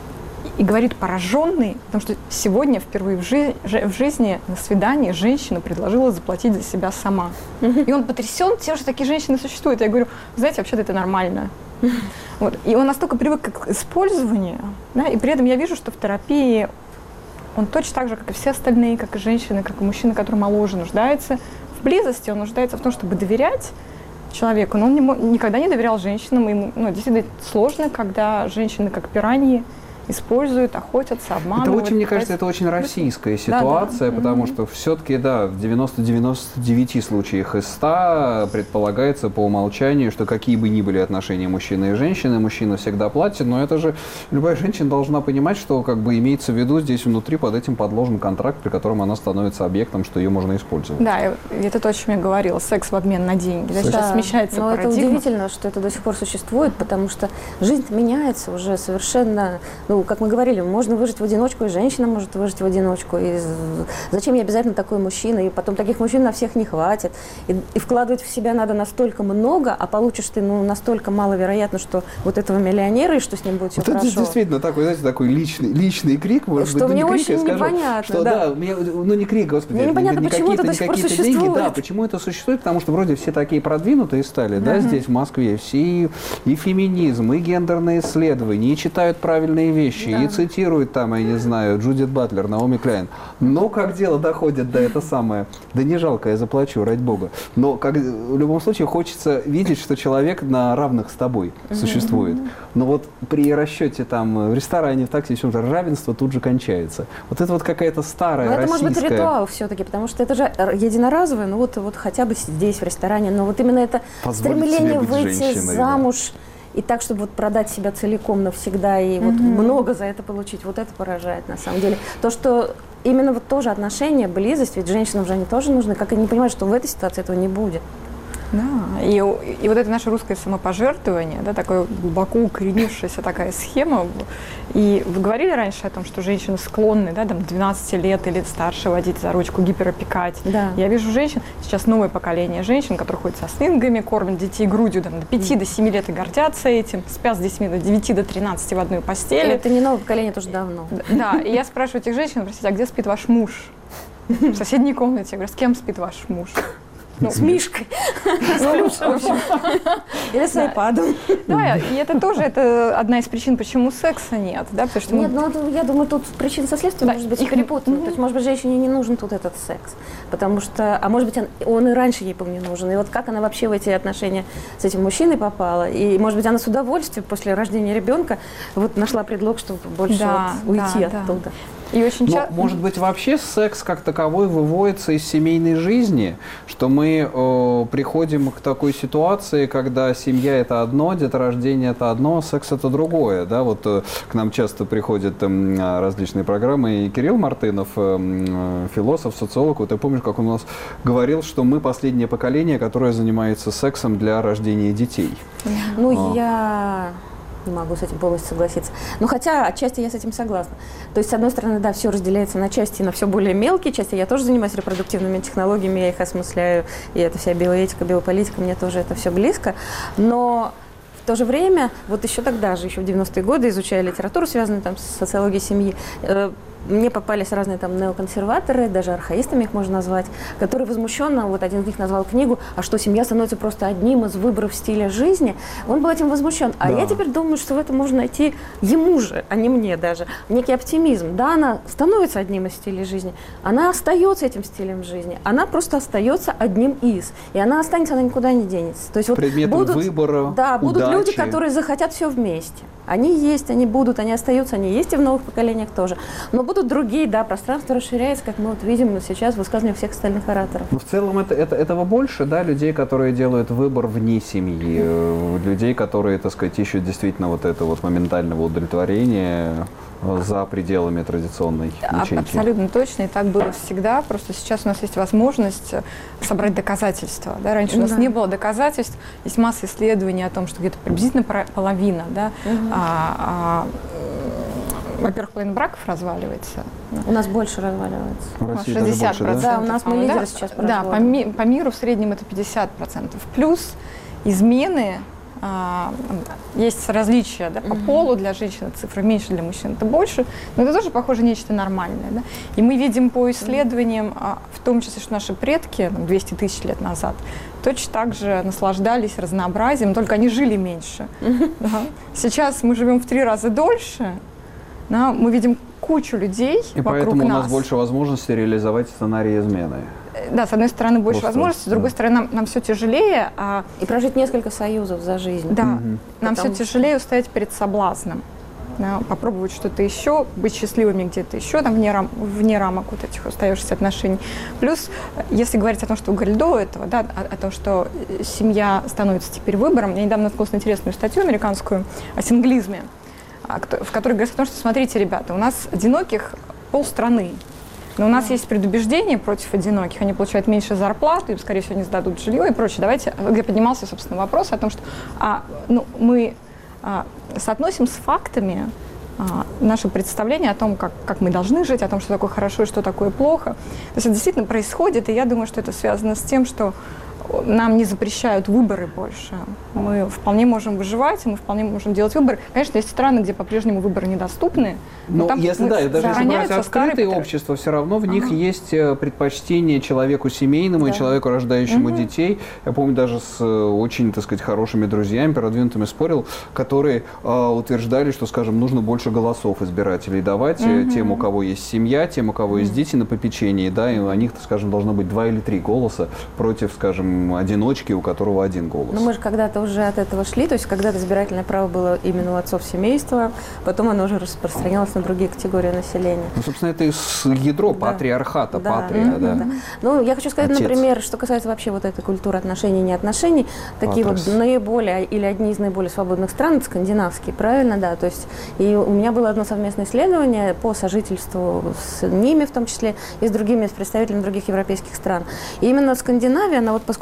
и говорит пораженный, потому что сегодня впервые в, жи- в жизни на свидании женщина предложила заплатить за себя сама. И он потрясен тем, что такие женщины существуют. Я говорю, знаете, вообще-то это нормально. Вот. И он настолько привык к использованию, да, и при этом я вижу, что в терапии он точно так же, как и все остальные, как и женщины, как и мужчины, которые моложе, нуждается в близости, он нуждается в том, чтобы доверять человеку, но он не, никогда не доверял женщинам. Ему, ну, действительно сложно, когда женщины, как пираньи, используют, охотятся, обманывают. Это очень, мне кажется, это очень российская ситуация, да, да. потому mm-hmm. что все-таки, да, в девяноста-девяноста девяти случаях из ста предполагается по умолчанию, что какие бы ни были отношения мужчины и женщины, мужчина всегда платит, но это же любая женщина должна понимать, что как бы имеется в виду здесь внутри под этим подложен контракт, при котором она становится объектом, что ее можно использовать. Да, это то, о чем я говорила, секс в обмен на деньги. Да, сейчас смещается но парадигма. Это удивительно, что это до сих пор существует, потому что жизнь меняется уже совершенно. Ну, как мы говорили, можно выжить в одиночку, и женщина может выжить в одиночку. И зачем ей обязательно такой мужчина? И потом таких мужчин на всех не хватит. И, и вкладывать в себя надо настолько много, а получишь ты ну, настолько маловероятно, что вот этого миллионера, и что с ним будет все вот хорошо. Это действительно такой, знаете, такой личный, личный крик, может что быть, мне ну, не очень крик, я скажу, непонятно. что, да. да, мне, ну не крик, господи, мне непонятно, не, не почему это до сих пор существует. Деньги, да, почему это существует, потому что вроде все такие продвинутые стали, да, uh-huh. здесь в Москве, все и, и феминизм, и гендерные исследования, и читают правильные вещи, да. и цитируют там, я не знаю, Джудит Батлер, Наоми Клайн. Но как дело доходит до это самое, да не жалко, я заплачу, ради бога. Но как, в любом случае хочется видеть, что человек на равных с тобой существует. Но вот при расчете там в ресторане, в такси, все равенство тут же кончается. Вот это вот какая-то старая но это российская... может быть ритуал все-таки, потому что это же единоразовое, ну вот, вот хотя бы здесь, в ресторане, но вот именно это позволить стремление выйти женщиной, замуж, да. И так, чтобы вот продать себя целиком навсегда и вот mm-hmm. много за это получить, вот это поражает на самом деле. То, что именно вот тоже отношения, близость, ведь женщинам же они тоже нужны, как они понимают, что в этой ситуации этого не будет. Да, и, и вот это наше русское самопожертвование, да, такое глубоко укоренившаяся такая схема. И вы говорили раньше о том, что женщины склонны, да, там, двенадцати лет или старше водить за ручку, гиперопекать. Да. Я вижу женщин, сейчас новое поколение женщин, которые ходят со слингами, кормят детей грудью там, до пяти, до семи лет и гордятся этим, спят с детьми до девяти, до тринадцати в одной постели. Это не новое поколение, это уже давно. Да, и я спрашиваю этих женщин, простите, а где спит ваш муж? В соседней комнате. Я говорю, с кем спит ваш муж? Ну, с Мишкой, с Плюшевым. Или с айпадом. Да, и это тоже это одна из причин, почему секса нет. Да, потому что Нет, мы... ну я думаю, тут причин со следствием, Да, может быть, их- перепутаны. Мгм. То есть, может быть, женщине не нужен тут этот секс. Потому что, а может быть, он, он и раньше ей был не нужен. И вот как она вообще в эти отношения с этим мужчиной попала. И, может быть, она с удовольствием после рождения ребенка вот нашла предлог, чтобы больше Да, вот уйти да, оттуда. И очень Но, часто... может быть, вообще секс как таковой выводится из семейной жизни, что мы э, приходим к такой ситуации, когда семья – это одно, деторождение – это одно, секс – это другое. Да? Вот э, к нам часто приходят э, различные программы, и Кирилл Мартынов, э, э, философ, социолог, вот я помню, как он у нас говорил, что мы последнее поколение, которое занимается сексом для рождения детей. Ну, А. я не могу с этим полностью согласиться. Но хотя отчасти я с этим согласна. То есть, с одной стороны, да, все разделяется на части, на все более мелкие части. Я тоже занимаюсь репродуктивными технологиями, я их осмысляю. И это вся биоэтика, биополитика, мне тоже это все близко. Но в то же время, вот еще тогда же, еще в девяностые годы, изучая литературу, связанную там, с социологией семьи, э, мне попались разные там неоконсерваторы, даже архаистами их можно назвать, которые возмущенно, вот один из них назвал книгу «А что, семья становится просто одним из выборов стиля жизни?» Он был этим возмущен. А Да. я теперь думаю, что в этом можно найти ему же, а не мне даже, некий оптимизм. Да, она становится одним из стилей жизни, она остается этим стилем жизни, она просто остается одним из. И она останется, она никуда не денется. То есть вот Предметом будут, выбора, да, будут удачи. люди, которые захотят все вместе. Они есть, они будут, они остаются, они есть и в новых поколениях тоже. Но будут другие, да, пространство расширяется, как мы вот видим сейчас в высказываниях всех остальных ораторов. Ну, в целом это, это, этого больше, да, людей, которые делают выбор вне семьи, э, людей, которые, так сказать, ищут действительно вот это вот моментального удовлетворения э, за пределами традиционной А- ячейки. Абсолютно точно, и так было всегда. Просто сейчас у нас есть возможность собрать доказательства. Да? Раньше у нас Да. не было доказательств. Есть масса исследований о том, что где-то приблизительно пора- половина, да, а, а, м, во-первых, половина браков разваливается. У нас больше разваливается. В У нас России даже больше, да? Да, у нас мы по-моему, лидеры да? сейчас по Да, по, разводам. ми- по миру в среднем это пятьдесят процентов. Плюс измены, а, есть различия, да, по полу, для женщин цифры меньше, для мужчин это больше, но это тоже, похоже, нечто нормальное. Да? И мы видим по исследованиям, а, в том числе, что наши предки там, двести тысяч лет назад точно так же наслаждались разнообразием, только они жили меньше. Да. Сейчас мы живем в три раза дольше, да, мы видим кучу людей И вокруг поэтому у нас. нас больше возможностей реализовать сценарий измены. Да, с одной стороны, больше Просто, возможностей, с другой да. стороны, нам, нам все тяжелее, а И прожить несколько союзов за жизнь. да, Мгм. нам Потому все что- тяжелее устоять перед соблазном. Да, попробовать что-то еще, быть счастливыми где-то еще, там, вне, рам- вне рамок вот этих устоявшихся отношений. Плюс, э, если говорить о том, что вы говорили до этого, да, о, о том, что э, семья становится теперь выбором, я недавно наткнулась на интересную статью американскую о синглизме, а, кто- в которой говорится о том, что, смотрите, ребята, у нас одиноких полстраны, но у нас есть предубеждение против одиноких, они получают меньше зарплату, им, скорее всего, не сдадут жилье и прочее. Давайте, где поднимался, собственно, вопрос о том, что а, ну, мы а, соотносим с фактами а, наше представление о том, как, как мы должны жить, о том, что такое хорошо и что такое плохо. То есть это действительно происходит, и я думаю, что это связано с тем, что нам не запрещают выборы больше. Мы вполне можем выживать, и мы вполне можем делать выборы. Конечно, есть страны, где по-прежнему выборы недоступны. но Ну, там если мы- да, даже если брать сохраняются старые открытые патри- общества, все равно в них есть э, предпочтение человеку семейному и Да. человеку, рождающему детей. Я помню, даже с э, очень, так сказать, хорошими друзьями, продвинутыми спорил, которые э, утверждали, что, скажем, нужно больше голосов избирателей давать э, тем, у кого есть семья, тем, у кого есть дети на попечении, да, и у них, скажем, должно быть два или три голоса против, скажем, одиночки, у которого один голос. Но мы же когда-то уже от этого шли, то есть когда-то избирательное право было именно у отцов семейства, потом оно уже распространялось на другие категории населения. Ну, собственно, это из ядро Да. патриархата, Да, патрия, мгм, да. да. Ну, я хочу сказать, Отец. например, что касается вообще вот этой культуры отношений и неотношений, такие Патрис. вот наиболее или одни из наиболее свободных стран, это скандинавские, правильно, да, то есть и у меня было одно совместное исследование по сожительству с ними, в том числе, и с другими, с представителями других европейских стран. И именно Скандинавия, она вот поскольку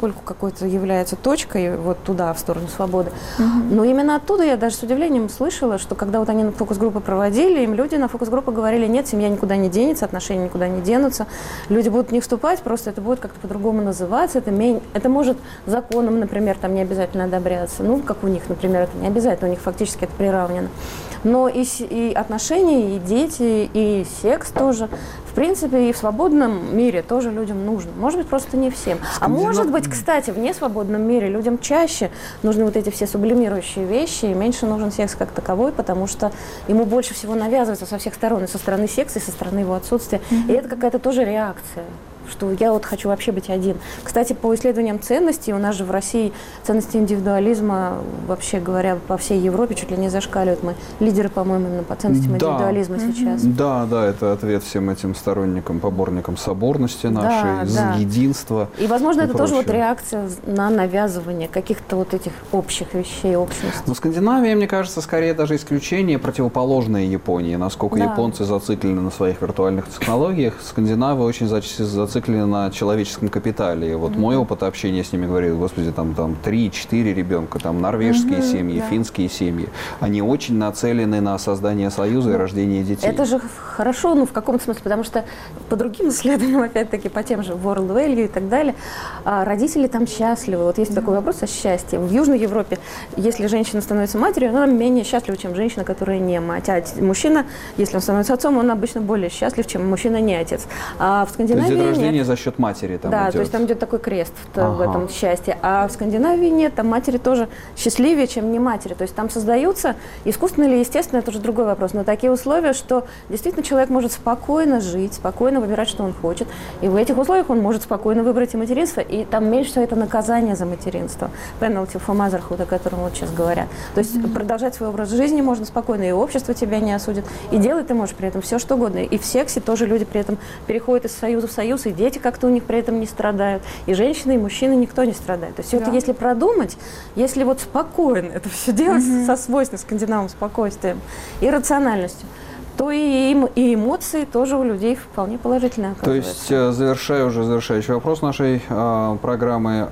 поскольку какой-то является точкой вот туда, в сторону свободы. Mm-hmm. Но именно оттуда я даже с удивлением слышала, что когда вот они на фокус-группы проводили, им люди на фокус-группы говорили, нет, семья никуда не денется, отношения никуда не денутся, люди будут не вступать, просто это будет как-то по-другому называться, это, менее, это может законом, например, там не обязательно одобряться, ну, как у них, например, это не обязательно, у них фактически это приравнено. Но и, и отношения, и дети, и секс тоже, в принципе, и в свободном мире тоже людям нужно. Может быть, просто не всем. А может быть, кстати, в несвободном мире людям чаще нужны вот эти все сублимирующие вещи, и меньше нужен секс как таковой, потому что ему больше всего навязывается со всех сторон, и со стороны секса, и со стороны его отсутствия. Mm-hmm. И это какая-то тоже реакция, что я вот хочу вообще быть один. Кстати, по исследованиям ценностей, у нас же в России ценности индивидуализма, вообще говоря, по всей Европе чуть ли не зашкаливают. Мы лидеры, по-моему, именно по ценностям да. индивидуализма mm-hmm. сейчас. Да, да, это ответ всем этим сторонникам, поборникам соборности нашей, да, да. единства. И, возможно, и это прочее. тоже вот реакция на навязывание каких-то вот этих общих вещей, общностей. Но Скандинавия, мне кажется, скорее даже исключение, противоположное Японии. Насколько да. японцы зациклены на своих виртуальных технологиях, скандинавы очень зациклены на человеческом капитале. И вот mm-hmm. мой опыт общения с ними говорит, господи, там, там три-четыре ребенка, там норвежские mm-hmm, семьи, да. финские семьи. Они очень нацелены на создание союза ну, и рождение детей. Это же хорошо, ну, в каком-то смысле, потому что по другим исследованиям, опять-таки, по тем же World Value и так далее, родители там счастливы. Вот есть mm-hmm. такой вопрос о счастье. В Южной Европе, если женщина становится матерью, она менее счастлива, чем женщина, которая не мать. А мужчина, если он становится отцом, он обычно более счастлив, чем мужчина не отец. А в Скандинавии то есть деторождение нет. за счет матери там да, идет. то есть там идет такой крест в, ага. в этом счастье. А в Скандинавии нет, там матери тоже счастливее, чем не матери. То есть там создаются, искусственно или естественно, это уже другой вопрос, но такие условия, что действительно человек может спокойно жить, спокойно выбирать, что он хочет. И в этих условиях он может спокойно выбрать и материнство, и там меньше всего это наказание за материнство. Penalty for motherhood, о котором вот сейчас говорят. То есть mm-hmm. продолжать свой образ жизни можно спокойно, и общество тебя не осудит. И делать ты можешь при этом все, что угодно. И в сексе тоже люди при этом переходят из союза в союз, и дети как-то у них при этом не страдают. И женщины, и мужчины, никто не страдает. То есть все да. это, если продумать, если вот спокойно это все делать mm-hmm. со свойственным скандинавским спокойствием и рациональностью, то и, и эмоции тоже у людей вполне положительные оказываются. То есть, завершая уже завершающий вопрос нашей э, программы,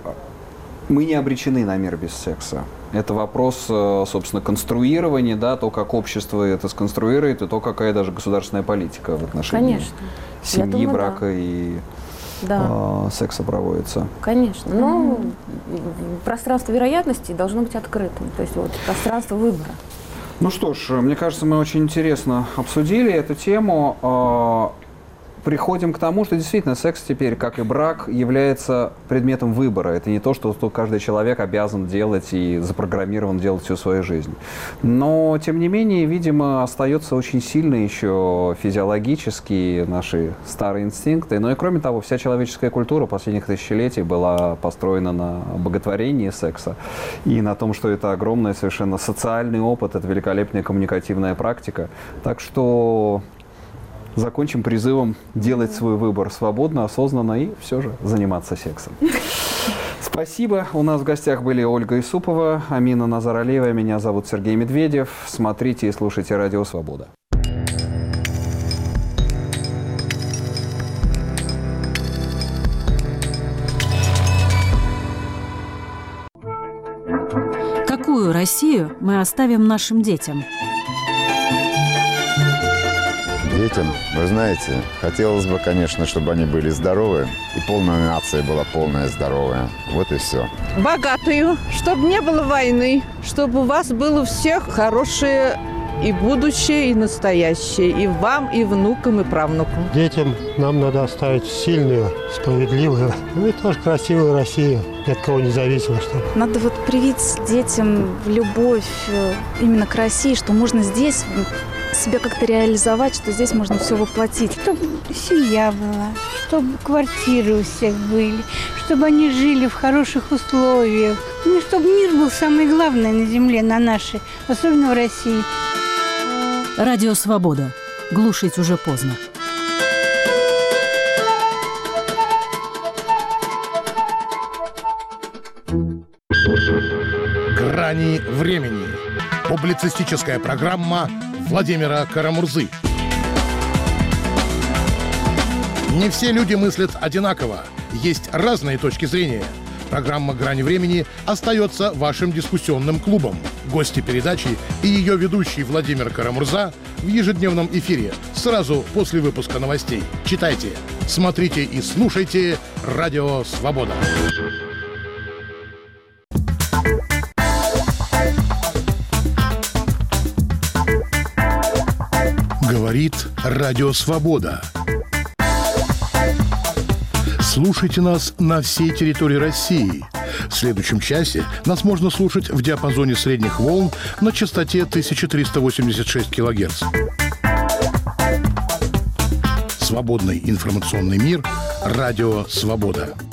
мы не обречены на мир без секса. Это вопрос, собственно, конструирования, да, то, как общество это сконструирует, и то, какая даже государственная политика в отношении Конечно. семьи, думаю, брака да. и да. э, секса проводится. Конечно. Но mm-hmm. пространство вероятностей должно быть открытым. То есть вот пространство выбора. Ну что ж, мне кажется, мы очень интересно обсудили эту тему. Приходим к тому, что действительно секс теперь, как и брак, является предметом выбора. Это не то, что каждый человек обязан делать и запрограммирован делать всю свою жизнь. Но, тем не менее, видимо, остается очень сильно еще физиологически наши старые инстинкты. Но и кроме того, вся человеческая культура последних тысячелетий была построена на боготворении секса и на том, что это огромный совершенно социальный опыт, это великолепная коммуникативная практика. Так что закончим призывом делать свой выбор свободно, осознанно и все же заниматься сексом. Спасибо. У нас в гостях были Ольга Исупова, Амина Назаралиева. Меня зовут Сергей Медведев. Смотрите и слушайте «Радио Свобода». Какую Россию мы оставим нашим детям? Детям, вы знаете, хотелось бы, конечно, чтобы они были здоровы, и полная нация была полная здоровая. Вот и все. Богатую, чтобы не было войны, чтобы у вас было у всех хорошее и будущее, и настоящее, и вам, и внукам, и правнукам. Детям нам надо оставить сильную, справедливую, ну и тоже красивую Россию, ни от кого не зависимо. Чтобы. Надо вот привить детям любовь именно к России, что можно здесь себя как-то реализовать, что здесь можно все воплотить. Чтобы семья была, чтобы квартиры у всех были, чтобы они жили в хороших условиях. Ну, чтобы мир был самое главное на земле, на нашей, особенно в России. Радио «Свобода». Глушить уже поздно. «Грани времени». Публицистическая программа Владимира Карамурзы. Не все люди мыслят одинаково. Есть разные точки зрения. Программа «Грани времени» остается вашим дискуссионным клубом. Гости передачи и ее ведущий Владимир Карамурза в ежедневном эфире сразу после выпуска новостей. Читайте, смотрите и слушайте «Радио Свобода». Говорит Радио Свобода. Слушайте нас на всей территории России. В следующем часе нас можно слушать в диапазоне средних волн на частоте тысяча триста восемьдесят шесть килогерц. Свободный информационный мир. Радио Свобода.